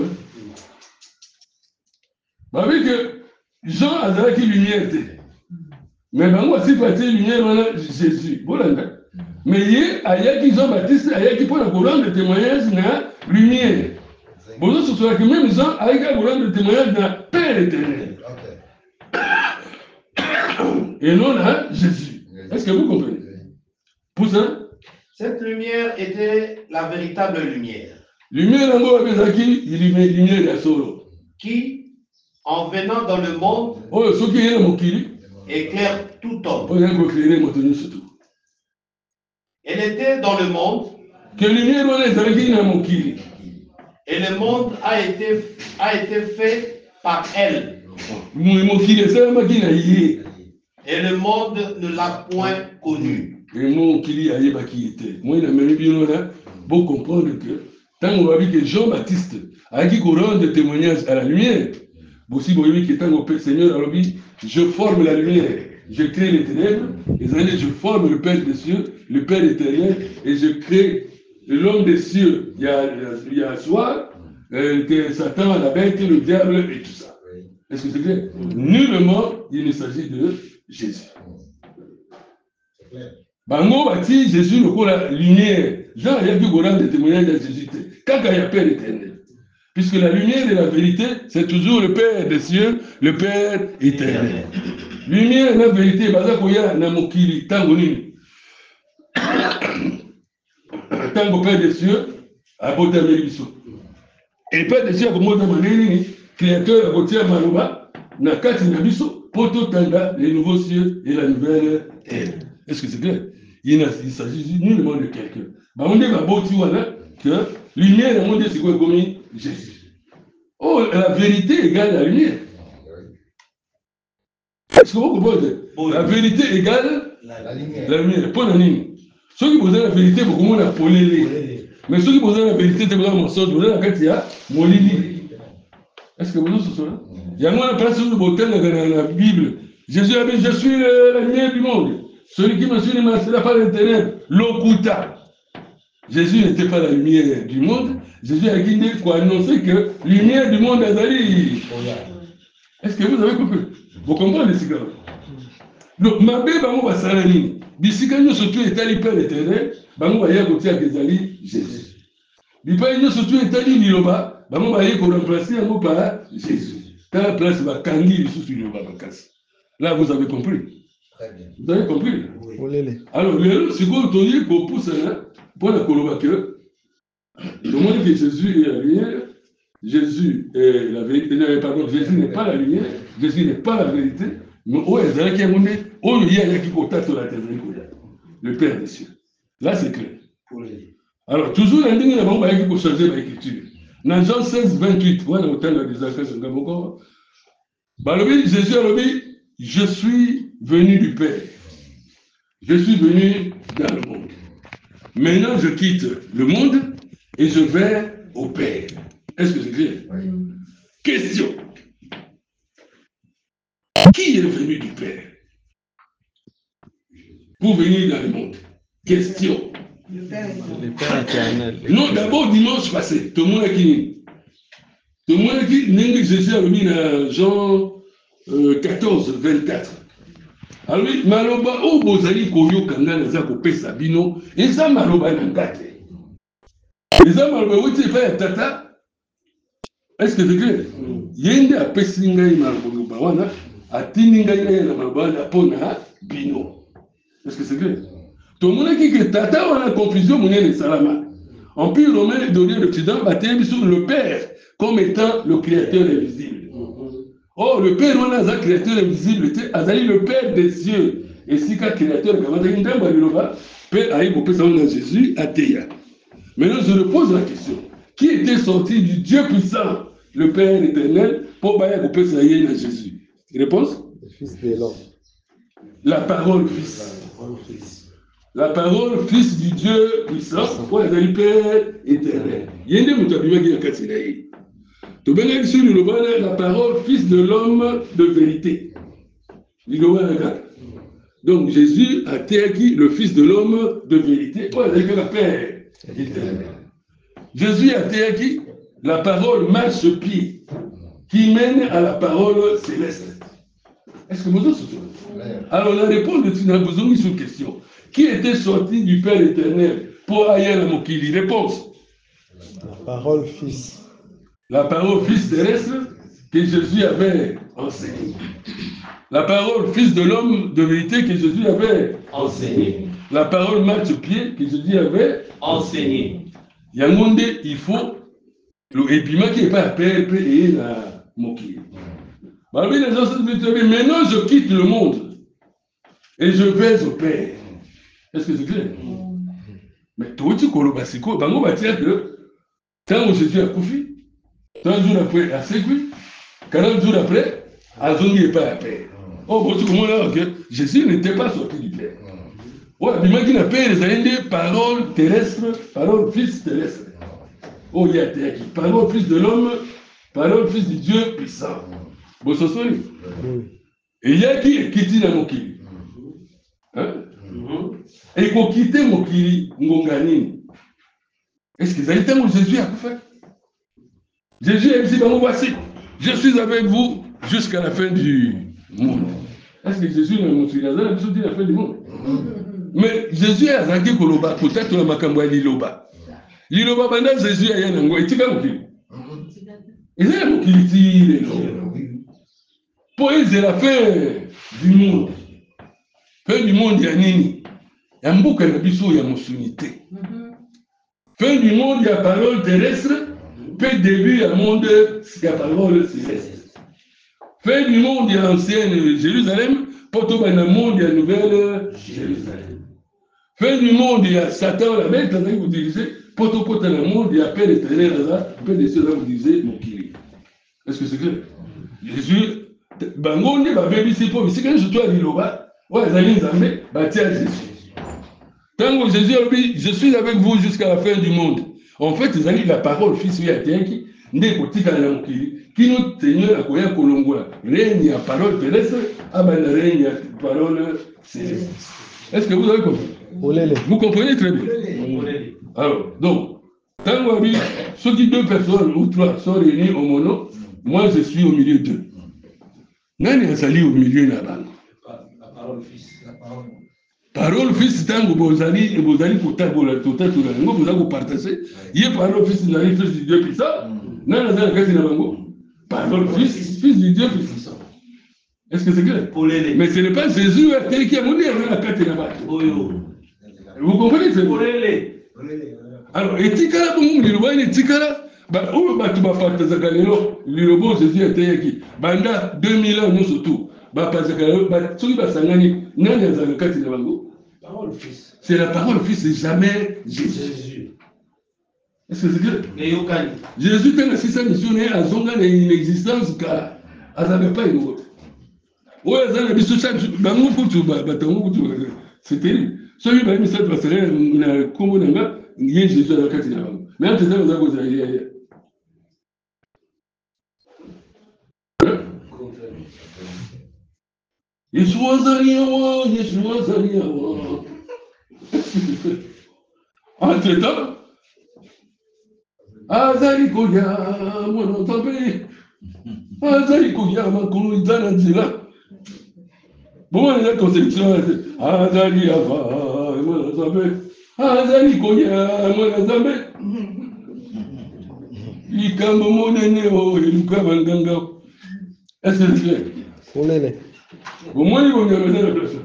Bah oui que Jean Azala qui lumière mais ben moi si pas lumière voilà Jésus. Voilà. Mais il y a Jean-Baptiste, il y a qui pour la couronne de témoignage de la lumière. Bon, ce soit que même Jean a la couronne de témoignage de la Père éternel. Et non là, Jésus. Est-ce que vous comprenez? Pour ça? Cette lumière était la véritable lumière. Lumière, lumière de solo. Qui, en venant dans le monde, oh, ce qui est le éclaire tout homme. Elle était dans le monde. Que lumière et le monde a été, a été fait par elle. Et le monde ne l'a point connue. Pour comprendre que tant on va dire que Jean-Baptiste a qui rendre témoignage à la lumière. Aussi, vous voyez que tant au Seigneur a dit, je forme la lumière, je crée les ténèbres, et je forme le Père des cieux, le Père éternel, et je crée l'homme des cieux. Il y a, il y a soir, euh, que Satan, la bête, le diable et tout ça. Est-ce que c'est clair? Nullement, il ne s'agit de Jésus. Bango bâti Jésus le coup la lumière. Jean il y a pu rendre témoignage de Jésus. Quand il y a Père éternel. Puisque la lumière et la vérité, c'est toujours le Père des cieux, le Père éternel. Lumière et la vérité, baza koya na mokili tango nini. Tango Père des cieux, a boté biso. Et Père des cieux a komoda manini, créateur a kotia maluba, na kati na biso, poto tanga les nouveaux cieux et la nouvelle terre. Est-ce que c'est clair? Il, il s'agit nullement de quelqu'un. On dit que lumière est monde c'est quoi comme Jésus. Oh, la vérité égale la lumière. Est-ce que vous comprenez? La vérité égale la lumière. La lumière. Pas la ligne. Ceux qui posent la vérité, beaucoup moins la polélé. Mais ceux qui posent la vérité, c'est vraiment mensonge. Vous avez la carte, il y a molili. Est-ce que vous avez ce soir? Il y a moins la place de beauté dans la Bible. Jésus a dit, je suis la lumière du monde. Celui qui me suit ne marchera pas dans les ténèbres. L'Okuta. Jésus n'était pas la lumière du monde. Jésus a dit quoi annoncer que la lumière du monde est allée. Est-ce que vous avez compris? Vous comprenez les cigares? Donc, ma bébé, bango va salani. Bisika nous surtout est allé Père éternel. Bango va y avoir Jésus. Bipa nous surtout est allé Liloba. Bango va y avoir remplacé un mot par Jésus. Quand la place va kangi sous Liloba Bakas. Là, vous avez compris. Vous avez compris? Oui. Alors, c'est quoi le pour pousser pour la colobaque? Tout le monde dit que Jésus est la lumière, Jésus est la vérité. Pardon, Jésus n'est pas la lumière, Jésus n'est pas la vérité, mais où est-ce qu'il y a le Père des cieux? Là, c'est clair. Alors, toujours, il y a un pour changer l'écriture. Dans Jean seize, vingt-huit, voilà le temps des affaires de Gamoko. Jésus a dit, je suis venu du Père. Je suis venu dans le monde. Maintenant, je quitte le monde et je vais au Père. Est-ce que c'est clair? Oui. Question. Qui est venu du Père pour venir dans le monde? Question. Le Père éternel. Non, d'abord, dimanche passé, tout le monde a qui? Tout le monde a qui? Jésus a mis dans Jean euh, quatorze, vingt-quatre. Alors, maloba o bozali koyo kanga na za kopesa bino eza maloba na ngate eza maloba wuti fa tata. Est-ce que c'est clair? Yende a pesi ngai maloba wana atini ngai na maloba na pona bino. Est-ce que c'est clair? Tout le monde qui que tata wana confusion monene salama. Empire romain donné l'Occident battait sur le Père comme étant le créateur invisible. Oh, le Père, on a un créateur invisible, Azali le Père des cieux. Et si qu'un créateur, Père a eu Jésus, Athéa. Maintenant, je me pose la question. Qui était sorti du Dieu puissant, le Père éternel, pour bailler à Jésus? Réponse? Le Fils de l'homme. La parole Fils. La parole Fils du Dieu puissant, pour le Père éternel. Il y a une moutabima qui est cassée. La parole Fils de l'homme de vérité. Donc Jésus a été le Fils de l'homme de vérité. Le Père éternel. Jésus a été la parole marche-pied qui mène à la parole céleste. Est-ce que vous avez souvenez? Alors la réponse de Tina Bouzoumi sur question. Qui était sorti du Père éternel pour aller à Mokili? Réponse. La parole Fils. La parole Fils terrestre que Jésus avait enseigné. La parole Fils de l'homme de vérité que Jésus avait enseigné. La parole marche-pied que Jésus avait enseigné. Yangonde, il faut le épiment qui n'est pas à perdre et la moquer. Maintenant, je quitte le monde et je vais au Père. Est-ce que c'est clair? Mais tout ce qu'on a siko, bango batia que quand Jésus a couché, trois jours après, à Ségui, quarante jours après, à Zongi et pas à Père. Oh, bon, tu comprends que Jésus n'était pas sorti du Père. Ouais, mais moi qui n'a pas les paroles terrestres, paroles fils terrestres. Oh, il y a des paroles fils de l'homme, paroles fils du Dieu puissant. Bon, ce sont et il y a qui est quitté dans mon kili. Hein? Et qu'on quitte mon kili, mon gagnine. Est-ce que ça a été où Jésus a fait? Jésus a dit, ben voici, je suis avec vous jusqu'à la fin du monde. Est-ce que Jésus n'a montré la fin du monde? Mais Jésus a zangi koloba, peut-être la makambwa liloba. Liloba banda Jésus a yanango, et tika mokili. Et c'est la mokili tire, non? Pour eux, c'est la fin du monde. Fin du monde, il y a nini? Il y a mboka na biso, il y a monsunité. Fin du monde, il y a parole terrestre. Fin début, il y a monde, il y a parole céleste. Fin du monde, il y a ancienne Jérusalem. Pour tout le monde, il y a nouvelle Jérusalem. Fin du monde, il y a Satan, la bête, là, vous dirigez. Pour tout le monde, il y a Père éternel, là, Père des cieux, là, vous dirigez, mon kiri. Est-ce que c'est clair? Jésus, bango, ne va pas ici pour ici, quand je dois dire, ouais, les amis, Zambé, bah, tiens, Jésus. Tant que Jésus a dit, je suis avec vous jusqu'à la fin du monde. En fait, ils ont dit la parole, fils, il y a qui n'est pas tika na mokili, qui nous tenait à quoi kolongola. Règne à parole terrestre, à ben règne à parole céleste. Est-ce que vous avez compris? Vous comprenez très bien. Alors, donc, tant qu'on dit, ceux qui deux personnes ou trois sont réunis au mono, moi je suis au milieu d'eux. Nani azali au milieu na bango? La parole fils, la parole. Parole fils tango bozali et bozali kotabola totabola ngo bozali partager. Yé parole fils nani fils du Dieu puissant. Nani azali kati na bango? Parole fils, fils du Dieu puissant. Est-ce que c'est clair? Mais ce n'est pas Jésus qui a monné la kati na bango. Vous comprenez c'est alors etikala bongo liloba ni etikala ba o ba tu ba partager galelo lilobo Jésus était qui banda deux mille ans nous surtout. C'est la parole fils, c'est jamais Jésus. Est-ce que c'est clair? Jésus était assis sa mission à Zonga une existence car elle n'avait pas une autre. Oui, elle avait dit chaque jour, c'est terrible. Celui qui a mis cette passerelle, il a commis un il y a Jésus à la carte. Mais en tout cas, vous avez Yeshua Zaliawa, Yeshua Zaliawa. Entre-temps, Azali Koya, mon tapé. Azali Koya, ma colonne d'Anzila. Bon, la conception, Azali Ava, mon tapé. Azali Koya, mon tapé. Ikambo moneneo, Ilukabanganga. Est-ce que c'est clair? Olele. Au moins, ils vont y amener la personne.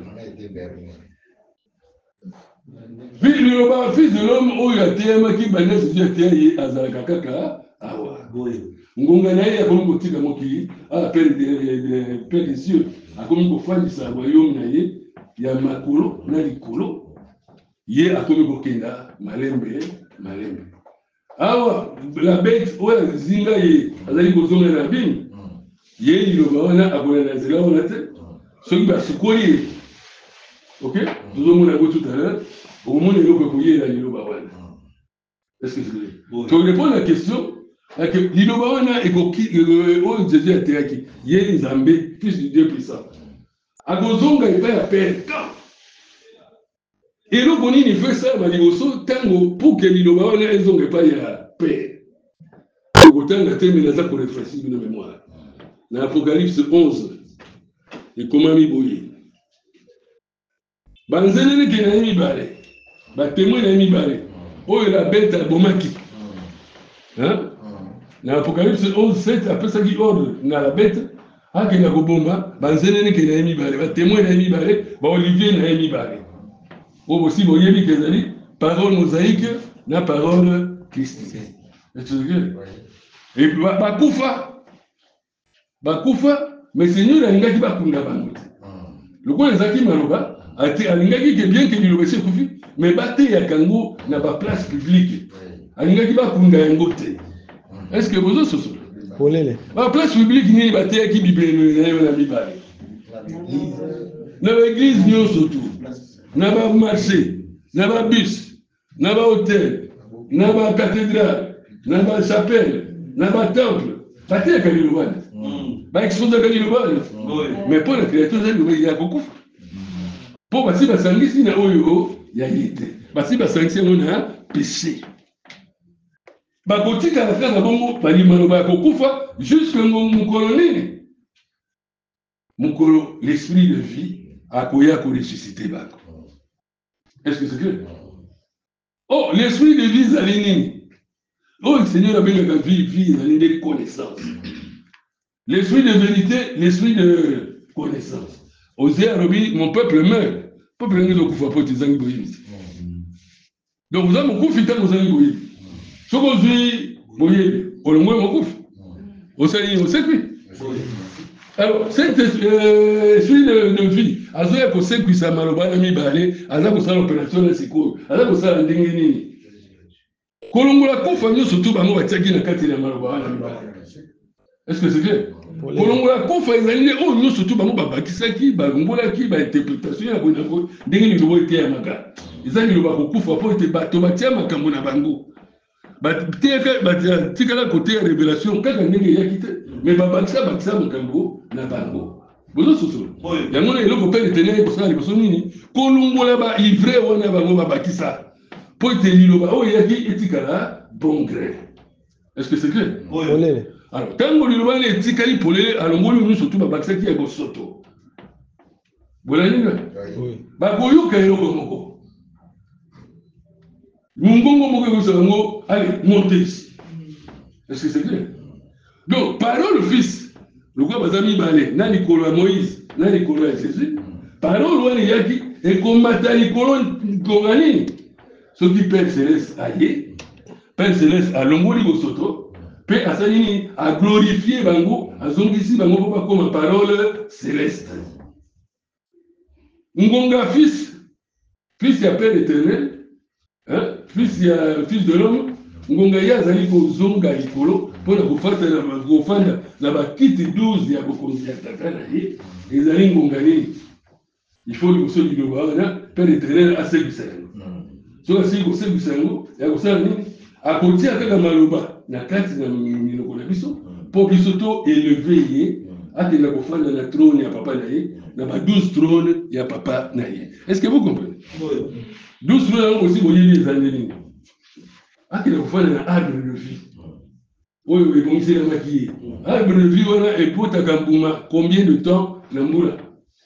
Fils de l'homme, où il y a Théma qui banait ce Dieu Théa, Azalakaka, Awa. Ngonganaï a comme Botika Moki, à peine des pères des cieux, à comme une fois du Savoyom Naye, il y a Makolo, Nalikolo, Yé a comme Bokenda, Malembe, Malembe. Awa, la bête, ouais, Zinga, Azali Bozon et la Bim. Yé, il y a un zéla, on a tête. Ce qui va se courir. Ok? Nous avons vu tout à l'heure. Au moment où il y a courir, il y a Est-ce que c'est vrai? Donc, répondre à la question, il y a un qui Jésus a été acquis. Il y a un Zambé, fils du Dieu puissant. À Gozonga, il va y avoir et le Boni, il fait ça, il dit aussi, pour que l'Iloba n'ait pas de paix. Autant la terme est là pour être facile de mémoire. Dans l'Apocalypse onze, et comment il bouillit. Banzele qui n'a mis barré, bah témoin n'a mis barré. Oh, la bête à Bomaki. Hein? Dans l'Apocalypse onze, sept, après ça qui ordre, dans la bête, ah, qui n'a pas bomba, Banzele qui n'a mis barré, bah témoin n'a mis barré, bah Olivier n'a mis barré. Oh, aussi, vous voyez, que parole mosaïque, la parole christique. Et bah, Koufa. Bakufa, mais Seigneur a ingaki bakunda bango. Le quoi les aki maloba, alingaki ke bien ke liloba esi ekufi mais bateyaka yango na baplace publique alingaki bakunda yango te. Est-ce que bozo soso baplace publique nini bateyaki bible na yo na mibale na baeglise nyonso tu na bamarché na babus na bahôtel na bacathédrale na bachapelle na batemple bateyaka liloba baexposaka liloba mais mpo na créateur eza liloba ya kokufa mpo basi basangisi na oyo ya ye te basi basangisi yango na péché bakotikala kaka bongo balimaloba ya kokufa jusque mokolo nini mokolo l'esprit de vie akoya koressuscite bango. Est-ce que c'est clair? Oh, l'esprit de vie ezali nini? Oh, le Seigneur abengaka vie, vie ezali de connaissance. L'esprit de vérité, l'esprit de connaissance. Osée alobi, mon peuple meurt. Peuple ngi lokufa po tizangi boyebi. Donc vous avez mokufi tant vous avez boyebi. Soko zui boyebi, olongwe mokufi. Osali osekwi. Alors, cet esprit de, de vie, azoya kosekwi sa maloba na mibale, aza kosala opération na sikoyo, aza kosala ndenge nini. Kolongola kofa nyonso tu bango batiaki na kati na maloba na mibale. Est-ce que c'est clair? Kolongola kofa ezali nde oyo nyonso tu bango babakisaki balongolaki bainterprétation ya bonango ndenge liloba ete ya maka eza liloba kokufa mpo ete bato batia makambo na bango batikala kote ya révélation kaka ndenge eyaki te mais babakisa bakisa makambo na bango bozososo yango na eloko mpe etene kosala liboso nini kolongola baivre wana bango babakisa mpo ete liloba oyo eyaki etikala bon gré. Est-ce que c'est clair? Alors, tant que l'on est étiqueté pour les alongoli nous surtout ba bakisa ki ya bosoto. Voilà nini? Oui. Ba koyo ka yo komoko. Mungongo moko ko sango, allez, montez ici. Est-ce que c'est clair? Donc, parole fils, le quoi bazami balé, na likolo ya Moïse, na likolo ya Jésus. Parole wana yaki e komata likolo ngongani. Ce qui Père Céleste aye, Père Céleste alongoli bosoto. Pe asalini a glorifier bango azongisi bango pour comme ma parole céleste. Ngonga fils, fils ya Père éternel, hein, fils ya fils de l'homme, ngonga ya zali ko zonga likolo pour na kofata na kofanda na ba kiti douze ya bokonzi ya tata na ye, ezali ngonga ni. Il faut le monsieur du na Père éternel asebisa yango. So asi ko sebisa yango ya ko sala ni akotia kaka maloba na kati na minoko na biso po biso to élevé ye akenda kofanda na trône ya papa na ye na ba douze trônes ya papa na ye. Est-ce que vous comprenez? douze trônes aussi boyebi ezali nini akenda kofanda na arbre de vie oyo ebongiselamaki ye arbre de vie wana ebotaka mbuma combien de temps na mbula?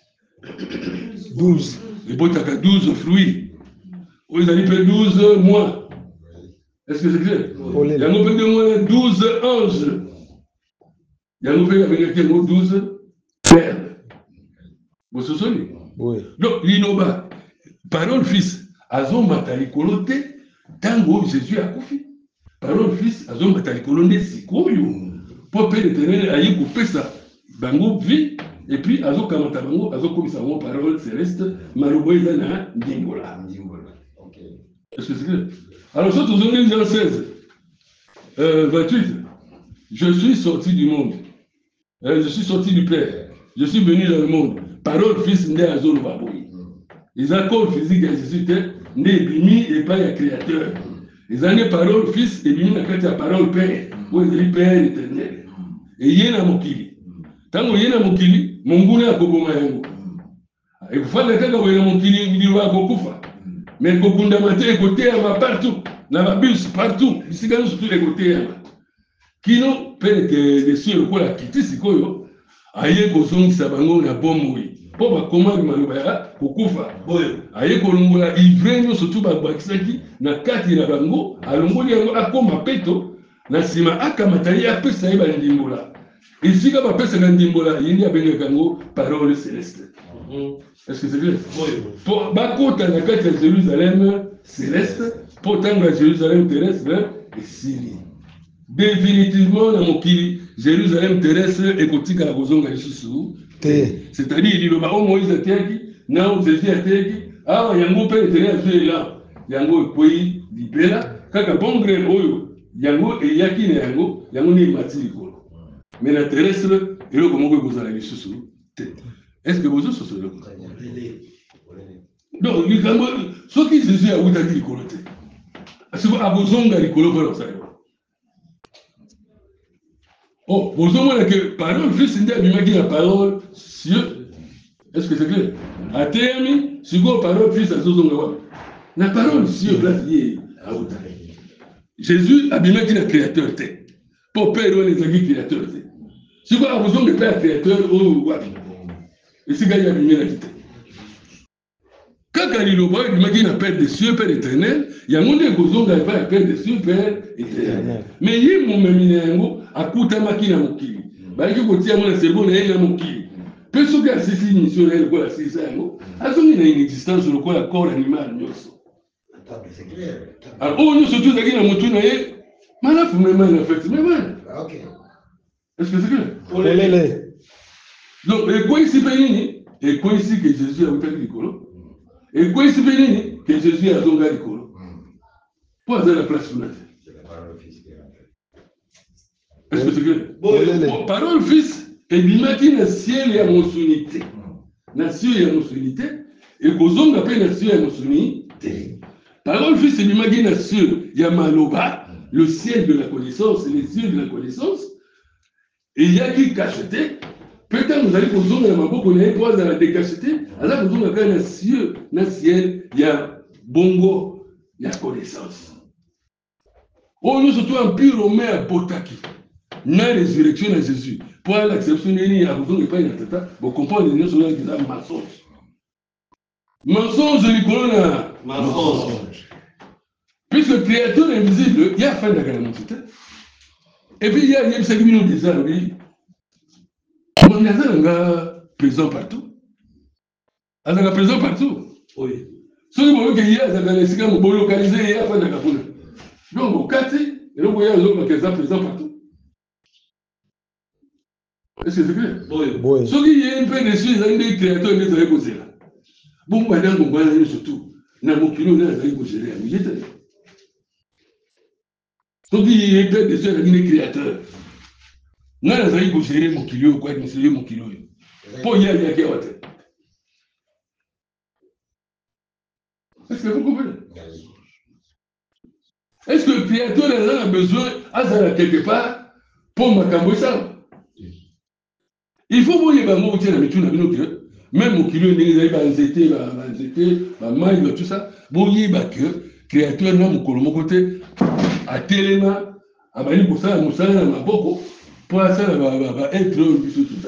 douze. Ebotaka douze fruits oyo ezali mpe douze mois. Est-ce que c'est clair? Il y a un douze anges. Il y a un douze perles. Vous vous souvenez? Oui. Donc, l'inoba, parole fils, azon matalikolo te, tango Jésus a koufi. Parole fils, azon matalikolo ne sikoyo. Pour Père éternel, aïe couper ça. Bango vie, et puis azon kamata bango, azon comme ça, parole céleste, marobo izana, ndimbola. Est-ce que c'est clair? Alors, surtout en Jean seize, euh, vingt-huit, je suis sorti du monde, euh, je suis sorti du Père, je suis venu dans le monde. Parole fils né à zone baboui. Les accords physiques à Jésus né bimi et pas le créateur. Les années parole fils et bimi na la parole Père, où est le Père éternel. Et yena mokili. Tango yena mokili, monguna akoboma yango. Et vous faites la kaka yena mokili, il va kokufa. Mais kokunda mate côté à partout, na ba bus partout, ici quand surtout les côtés à kino pele que les cieux ko la kiti sikoyo aye ko zongi sabango na bomoi po ba komanga maloba ya kokufa boyo aye ko longola ivrenyo surtout ba bakisaki na kati na bango alongoli yango akoma peto na sima akamatali apesa ye ba ndimbola ici ka ba pesa na ndimbola yindi abenga kango parole céleste. Est-ce que c'est clair? Pour Bakota na kati ya Jérusalem céleste, pour tango ya Jérusalem terrestre et Syrie. Définitivement na mokili Jérusalem terrestre ekotika la kozonga lisusu. C'est-à-dire il va au Moïse atiaki Non, Jésus a dit, ah, yango père éternel là, yango pays libéla, kaka bon gré oyo, yango et yaki ne yango, yango ni mati likolo. Mais la terrestre, et là comment vous allez les sous est-ce que vous êtes sur le donc, ce qui Jésus a eu à dire likolo te. Parce que à vos ongles likolo pour ça. Oh, vos ongles que parole fils n'a pas dit la parole sur. Est-ce que c'est clair? À terme, si vous parole fils à vos ongles, la parole sur place liée à autant. Jésus a bien dit le créateur. Pour père, on les a dit créateur. Si vous avez besoin de père créateur, oh, wapi. Et si gars, il a bien la quitté. Quand il voit, il m'a dit un père des cieux, père éternel, il y a mon Dieu qui a dit un père des cieux, père éternel. Mais il y a mon méminengo, à coup de makina mokili. Bah, il faut dire, mon cerveau n'est pas mokili. Peu ce qui a cessé mission, elle quoi, c'est ça, a une existence sur le corps, corps animal, c'est clair. Alors, oh, nous, surtout, il y a mon tour, mais là, vous m'aimez, en fait, mais mal. Ok. Est-ce que c'est clair? Olele. Donc, et quoi ici, Pénini? Et quoi ici que Jésus a fait Nicolo? Et quoi ici, Pénini? Que Jésus a zonga Nicolo? Pour avoir la place pour la terre. C'est la parole fils qui est en fait. Est-ce que c'est clair? Bon, parole fils, et bimaki na ciel ya monsunité. Na ciel ya monsunité, et kozonga pe na ciel ya monsunité. Parole fils, et bimaki na ciel ya maloba, le ciel de la connaissance, et les cieux de la connaissance. Et il y a qui cacheté. Peut-être vous allez vous donner un mot qu'on ait pas dans la décacheté. Alors vous avez un ciel, un ciel, il y a bongo, il y a connaissance. Oh, nous surtout un pur romain à Potaki. La résurrection de Jésus. Pour l'acception de l'ennemi, à vous donner pas une tata, vous comprenez les gens qui ont des mensonges. Mensonge, les colonnes. Mensonge. Puisque le créateur invisible, il y a fait de la galamité. Et puis il y a une cinq minutes des années. On est présent partout. On est présent partout. Oui. Ce qui veut dire qu'il y a des gens qui sont localisés, il y a pas de Gabon. Donc, au quartier, il y a des gens qui sont présents partout. Est-ce que c'est clair? Oui. Ce qui est un peu déçu, ils ont des créateurs qui sont posés là. Bon, madame, on va surtout. Dans mon kilo, on a posé là. Mais j'étais là. Ce qui est un peu déçu, ils ont des créateurs. Nous avons gérer mon kilo, quoi, nous gérer mon kilo. Pour y aller, il y a qui. Est-ce que vous comprenez? Est-ce que le créateur a besoin, à quelque part, pour m'accompagner ça? Il faut voir les banques qui sont même au kilo, il y a des zétés, des zétés, des mailles, tout ça. Bon, il y a que créateur n'a mon côté à téléma, à Bali pour ça, à Moussala, à Maboko. Pour ça, va être tout ça.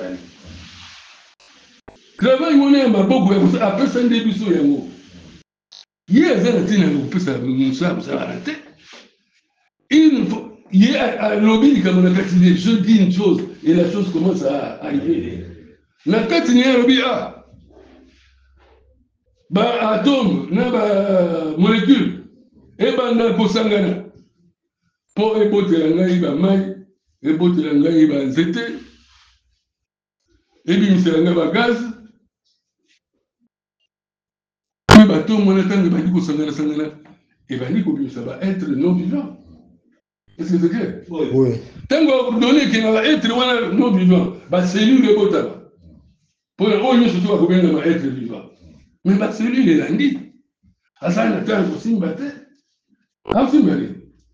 Travail, on est à Maboko, après ça, des bisous, il y a un mot. Il y a un peu ça, ça, ça va arrêter. Il faut, il y a un lobby qui a dit, je dis une chose, et la chose commence à arriver. La carte, il y a un lobby, ah, bah, atome, na molécule, et bah, na kosangana. Pour éboter la ngaï, bah, maï, éboter la ngaï, bah, zété, et puis, c'est la ngaï, bah, gaz. Et bah, tout le monde attend, bah, dit kosangana, sangana, et bah, dit ça va être non vivant. Est-ce que c'est clair? Oui. Oui. Tant que vous donnez qu'il va être non vivant, bah, cellule est potable. Pour le haut, surtout, à combien de être vivant. Mais bah, cellule est lundi. À ça, on attend aussi une bataille. Ah, c'est vrai.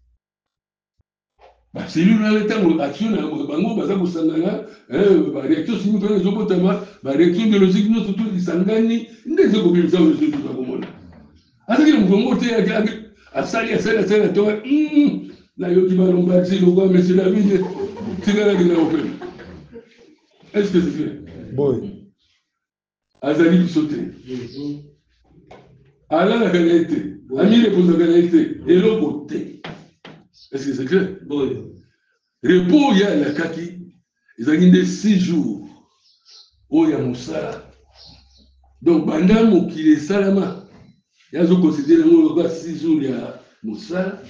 Bah, cellule est temps d'action, bango, bah, ça, vous savez, bah, réaction chimique, les opotama, bah, réaction biologique, nous, surtout, ils s'engagent, ils ne sont pas comme ça, tout le monde. À ce que nous avons fait, à ça, il y a ça, il y a ça, il y a ça, il y a là, il y a un bâti, le roi, mais c'est la vie, c'est la vie de l'Europe. Est-ce que c'est clair? Oui. Azali qui sautait. Allah la canalité. Ami les postes de canalité. Et l'autre côté. Est-ce que c'est clair? Oui. Repos, il y a la kaki. Ils ont gagné six jours. Oh, il y a Moussala. Donc, pendant qu'il est salama, il y a considéré que six jours, il y a Moussala.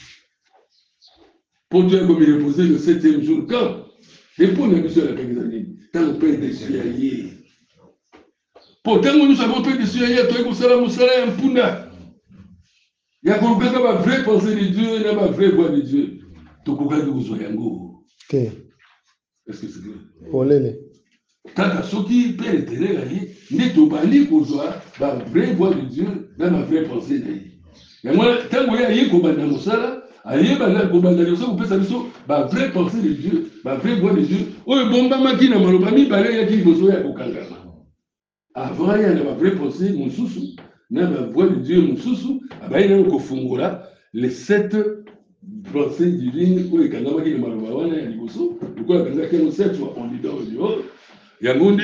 Pour Dieu, comme il est posé le septième jour, quand? Et pour la mission de la Kagizani, tant le père des Suyaïs. Pourtant, nous savons peu de Dieu, il y a toi, Moussala, Moussala, un punda. Il y a quelqu'un qui a la vraie pensée de Dieu, il y a la vraie voix de Dieu. Donc, on va nous yango. Est-ce que c'est clair? Olele. Kaka soki père éternel ayi, ne tobali kozwa la vraie voix de Dieu dans la vraie pensée d'ayi. Et moi, quand vous ayi kobanda mosala, ayi banda kobanda yoso kopesa biso la vraie pensée de Dieu, la vraie voix de Dieu. Oyo bomba maki na maloba mibale ya ki liboso ya kokangama. Avant il y a la vraie pensée mosusu, na la voix de Dieu mosusu, abayi na kofungola les sept pensées divines oyo kangama ki na maloba wana ya liboso, lokola kanga ke sept fois on dit dans le dehors. Yamonde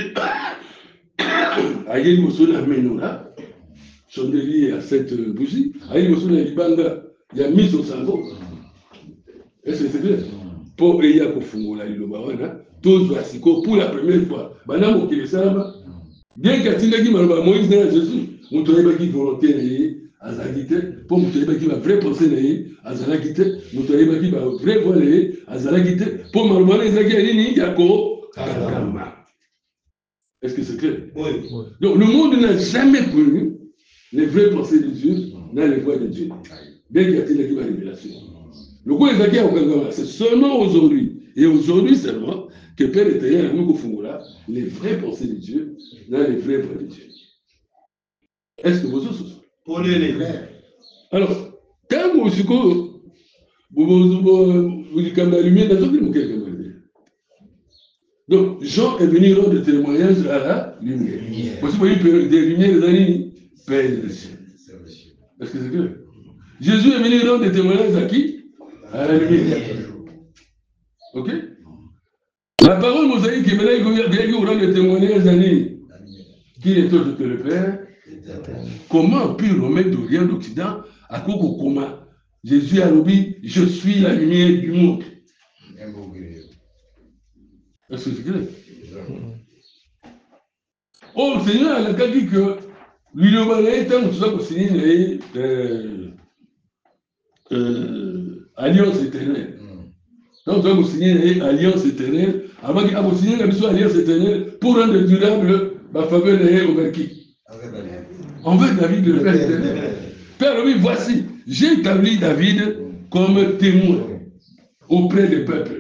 aye liboso na menora chandelier à cette bougie aye liboso na libanga ya miso sango. Est-ce que c'est clair? Pour eya kofungola liloba wana tozwa siko pour la première fois bana mokili salama bien katindaki maloba Moïse na Jésus moto ayebaki volonté na ye azalaki te mpo moto ayebaki ba vraie pensée na ye azalaki te moto ayebaki ba vraie voix na ye azalaki te mpo maloba wana ezalaki ya nini ya kokangama. Est-ce que c'est clair? Oui. Donc le monde n'a jamais connu les vraies pensées de Dieu dans les voies de Dieu. Bien qu'il y ait une révélation. Le coup est c'est seulement aujourd'hui, et aujourd'hui seulement, que Père éternel a nous les vraies pensées de Dieu dans les vraies voies de Dieu. Est-ce que vous aussi? Pour les Alors, quand vous vous vous vous dites la lumière, donc, Jean est venu rendre des témoignages à la lumière. Parce que vous des lumières des années, Père des cieux. Est-ce que c'est clair? Jésus est venu rendre des témoignages à qui? À la lumière. Ok? La parole mosaïque est maintenant vient rendre des témoignages à l'année. Qui est autre que le Père? Comment puis remettre d'Orient d'Occident à Koko Koma? Jésus a dit, je suis la lumière du monde. Est-ce que c'est clair? Oh, le Seigneur a dit que l'Union est un peu signé Alliance éternelle. Donc, vous signer Alliance éternelle, avant que vous signiez Alliance éternelle pour rendre durable la faveur de Omerki. Envers David, le Père éternel. Père, oui, voici, j'ai établi David comme témoin auprès des peuples.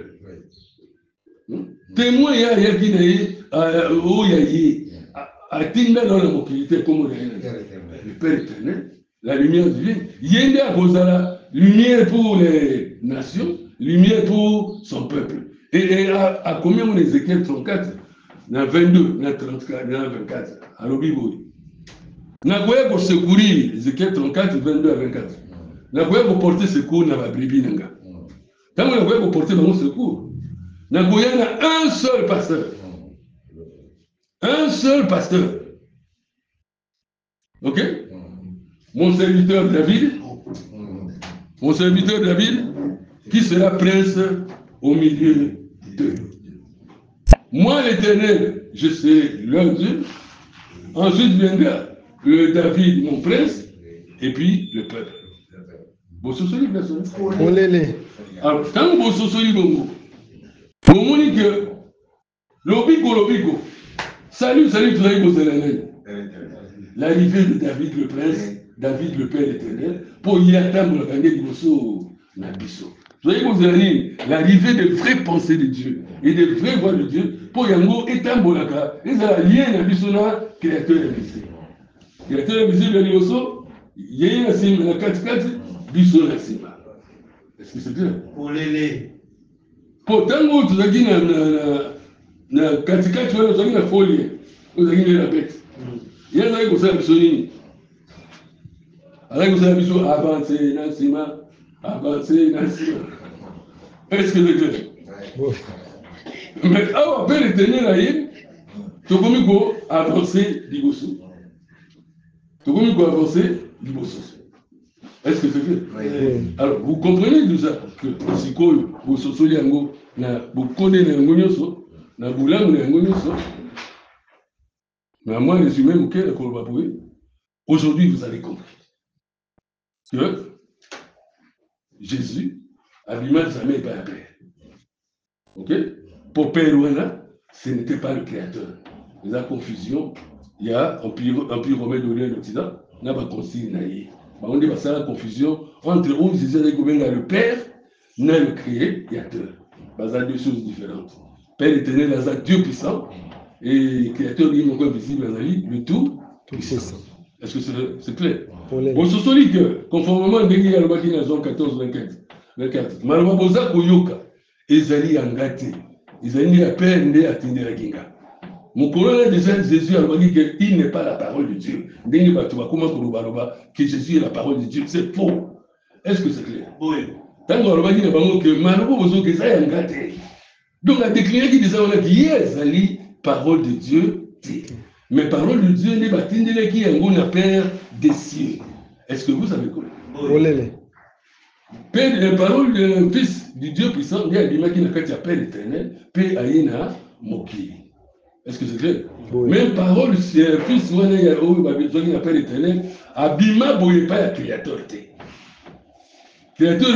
Témoin, il y a qui n'est où il y a à Tinda dans la mobilité comme le Père éternel, la lumière divine. Il y a la lumière pour les nations, lumière pour son peuple. Et à, à combien on Ézéchiel trente-quatre, dans vingt-deux, dans trente-quatre, dans vingt-quatre, à l'Obiboui. N'a pas pour secourir, Ézéchiel trente-quatre, vingt-deux à vingt-quatre. N'a pas pour porter secours dans la Bible. Quand on a pas pour porter mon secours. Il y a un seul pasteur. Un seul pasteur. Ok? Mon serviteur David. Mon serviteur David, qui sera prince au milieu d'eux. Moi, l'Éternel, je serai leur Dieu. Ensuite viendra le David, mon prince, et puis le peuple. Vous vous souvenez de ça? Alors, quand vous vous souvenez de ça, vous montrez que l'obico, l'obico, salut, salut, tout le l'arrivée de David le prince, David le Père éternel, pour y attendre la gagner du mosso, la bisso. Vous voyez, vous avez l'arrivée des vraies pensées de Dieu et des vraies voix de Dieu, pour yango étendre la gare, et ça a lien à bisso, créateur invisible. Créateur invisible, il y a mosso, il y a un signe, la quatre quatre, bisso la signe. Est-ce que c'est clair? Pour les Pourtant, vous avez dit na katikati wale vous avez la folie, vous avez la bête. Il y a un qui a dit que vous avez dit avancer dans le ciment, avancer dans le ciment. Est-ce que c'est clair? Mais avant de tenir la ligne, tu as avancer du bossou. Tu as avancer du bossou. Est-ce que c'est clair? Oui. Alors, vous comprenez déjà que si vous soyez en haut, vous connaissez un gognoso, na boulang na gognoso, mais moi, les humains, aujourd'hui, vous avez compris que Jésus, à l'image jamais pas un père. Ok? Pour Père Ouana, ce n'était pas le créateur. La confusion il y a Empire, Empire romain d'Orient et d'Occident, on a pas concile naïe. On dit ça la confusion entre où Jésus a le Père, n'a le Créateur. Il y a deux choses différentes. Père éternel, c'est Dieu puissant, et Créateur, il est visible, le tout puissant. Est-ce que c'est clair? Bon, ce sont les que, conformément à Jean quatorze, vingt-quatre, Malwaboza Koyoka, Ezali Angate, Ezali a Père, né à Tinderakinga. Mon colonel déjà Jésus a dit qu'il n'est pas la parole de Dieu. Que Jésus est la parole de Dieu, c'est faux. Est-ce que c'est clair? Oui. Tant qu'on a dit que Malwabozo que ça est Angate. Donc la décliné qui disait qu'il est Ezali parole de Dieu. Mais parole de Dieu n'est pas Tindele qui est un père des cieux. Est-ce que vous savez quoi? Oui. Père, la parole du Fils du Dieu puissant, il y a des gens qui n'ont pas Père éternel, Père Aïna Moki. Est-ce que c'est clair? Oui. Même parole, c'est un Fils, il y a un Père éternel, Abima Boye pas le Créateur. Créateur,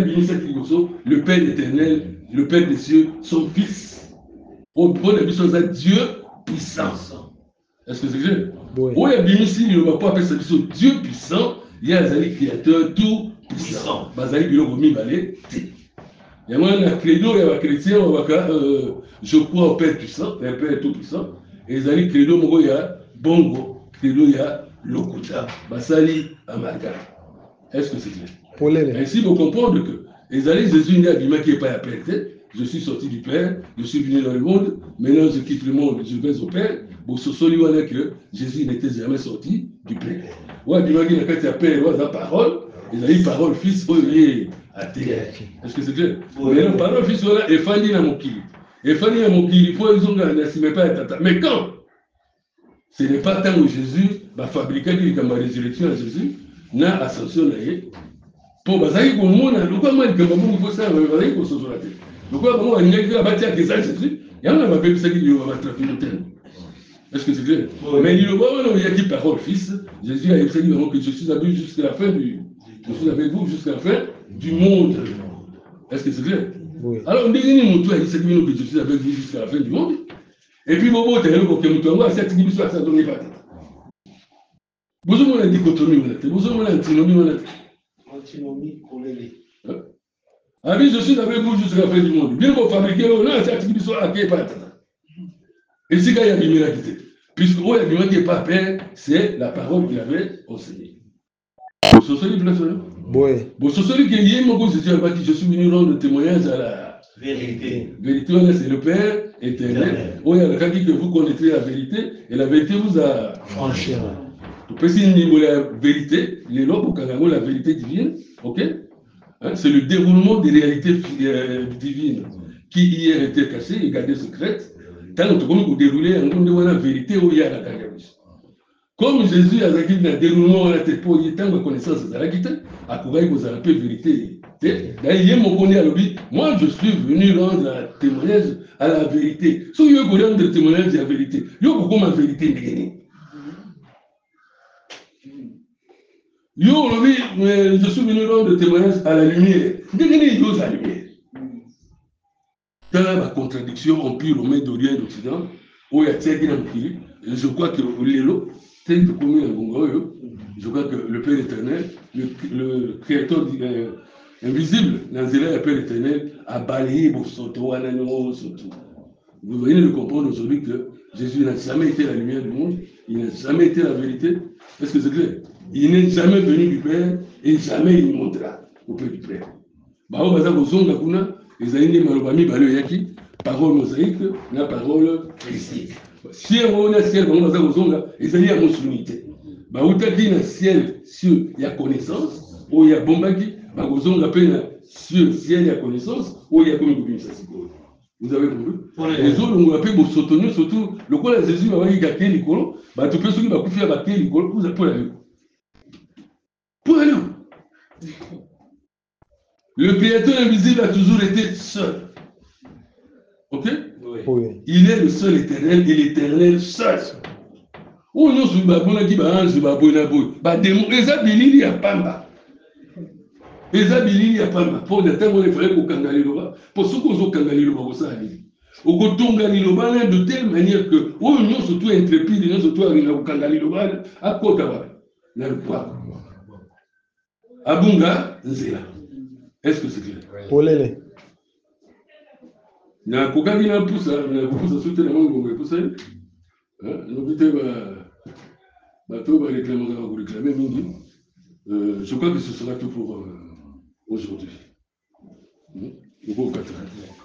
le Père éternel, le Père des cieux, son Fils. On prend la mission à Dieu puissant. Est-ce que c'est clair? Oui. Il y a bien ici, il ne va pas appeler ça Dieu puissant, il y a un Créateur tout puissant. Bazali bilo mi balé. Il y a un credo, il y a un chrétien, je crois au Père puissant, un Père tout puissant. Et ils allaient credo, il y a bongo, credo, il y a lokuta, basali amalgame. Est-ce que c'est clair? Ainsi, vous comprenez que les allaient Jésus n'est abîmé qui n'est pas appelé. Je suis sorti du Père, je suis venu dans le monde, maintenant je quitte le monde, je vais au Père. Bon, ce sont les que Jésus n'était jamais sorti du Père. Ouais, du moment qu'il a fait Père, la parole, ils ont dit parole, fils, oui, à terre. Est-ce que c'est clair? Mais la parole, fils, voilà, et Fanny n'a mon kili. Et Fanny n'a mon kili, il faut qu'ils ont gagné, mais pas tata. Mais quand? Ce n'est pas tant où Jésus va fabriquer la résurrection à Jésus, n'a ascension là. Pour basaï pour moi, le quoi moi, il faut ça, basaï pour se sur la tête. Le quoi moi, il y a un bâtiment qui est à Jésus, il y a un bâtiment qui va trafiquer le terrain. Est-ce que c'est clair? Oui. Mais il y a qui parole, fils. Jésus a dit que je suis avec vous jusqu'à la fin du, je suis avec vous jusqu'à la fin du monde. Est-ce que c'est clair? Oui. Alors on dit que je suis avec vous jusqu'à la fin du monde. Et puis vous avez dit que vous avez cette division à sa donnée pas. Vous avez une dichotomie, vous avez une antinomie. Antinomie collée. Ah oui, je suis avec vous jusqu'à la fin du monde. Bien vous fabriquez, là, cette division à qui pas. Et si il y a des miracles, puisque où il y a des qui pas père, c'est la parole qu'il avait enseignée. Vous savez, oui. Vous savez qu'il y a un je suis venu rendre témoignage à la vérité. Vérité, c'est le Père éternel. Où il y a le cas que vous connaîtrez la vérité, et la vérité vous a franchi. Vous pouvez dire la vérité, les lois pour carrément la vérité divine, ok? Hein, c'est le déroulement des réalités euh, divines qui hier étaient cachées et gardées secrètes. Tant que vous déroulez en la vérité où il y a la carrière. Comme Jésus a dit dans le déroulement de la tête pour y tant de connaissance de la guité, à quoi vous avez la vérité. D'ailleurs, moi je suis venu rendre un témoignage à la vérité. Si vous voulez rendre un témoignage à la vérité, vous avez comment la vérité? Yo, je suis venu rendre un témoignage à la lumière. Dégainez la lumière. Dans la contradiction Empire romain d'Orient et d'Occident, où il y a Tchèque dans le je crois que l'élo, tel que je crois que le Père éternel, le, le Créateur euh, invisible, dans le Père éternel, a balayé vos soto, vous venez de comprendre aujourd'hui que Jésus n'a jamais été la lumière du monde, il n'a jamais été la vérité. Est-ce que c'est clair? Il n'est jamais venu du Père et jamais il montrera au Père du Père. Les aïnés malobami balé yaki, parole mosaïque, la parole christique. Si on a ciel, on a besoin les aïnés à mon unité. Bah où t'as dit le ciel, cieux, il y a connaissance, où il y a bombaki, bah vous on appelle ciel, ciel, il y a connaissance, où il y a comme une ça. Vous avez compris? Les autres, on appelle pour soutenir surtout le quoi la Jésus va y gâter Nicolo, bah tu peux ce qui va couper à gâter Nicolo, vous appelez la vie. Pour aller. Le Créateur invisible a toujours été seul. Ok? Oui. Il est le seul éternel et l'éternel seul. Oh non, je vais dire, je vais dire, les abili, il y a pamba. Les abili, il y a pamba. Pour des temps, il fallait qu'on kangali le bas. Pour ceux qui ont kangali le bas, ça a dit. okotonga liloba de telle manière que oyo nyonso tu intrépide nyonso tu alinga kokanga liloba akota wapi na lupako abunga nzela. Est-ce que c'est clair? Polele. Na kokaki na pusa na pusa soute na mongo ngwe pusa hein no bité ba bato ba réclamer ba réclamer mingi. Euh, je crois que ce sera tout pour euh, aujourd'hui. Mmh.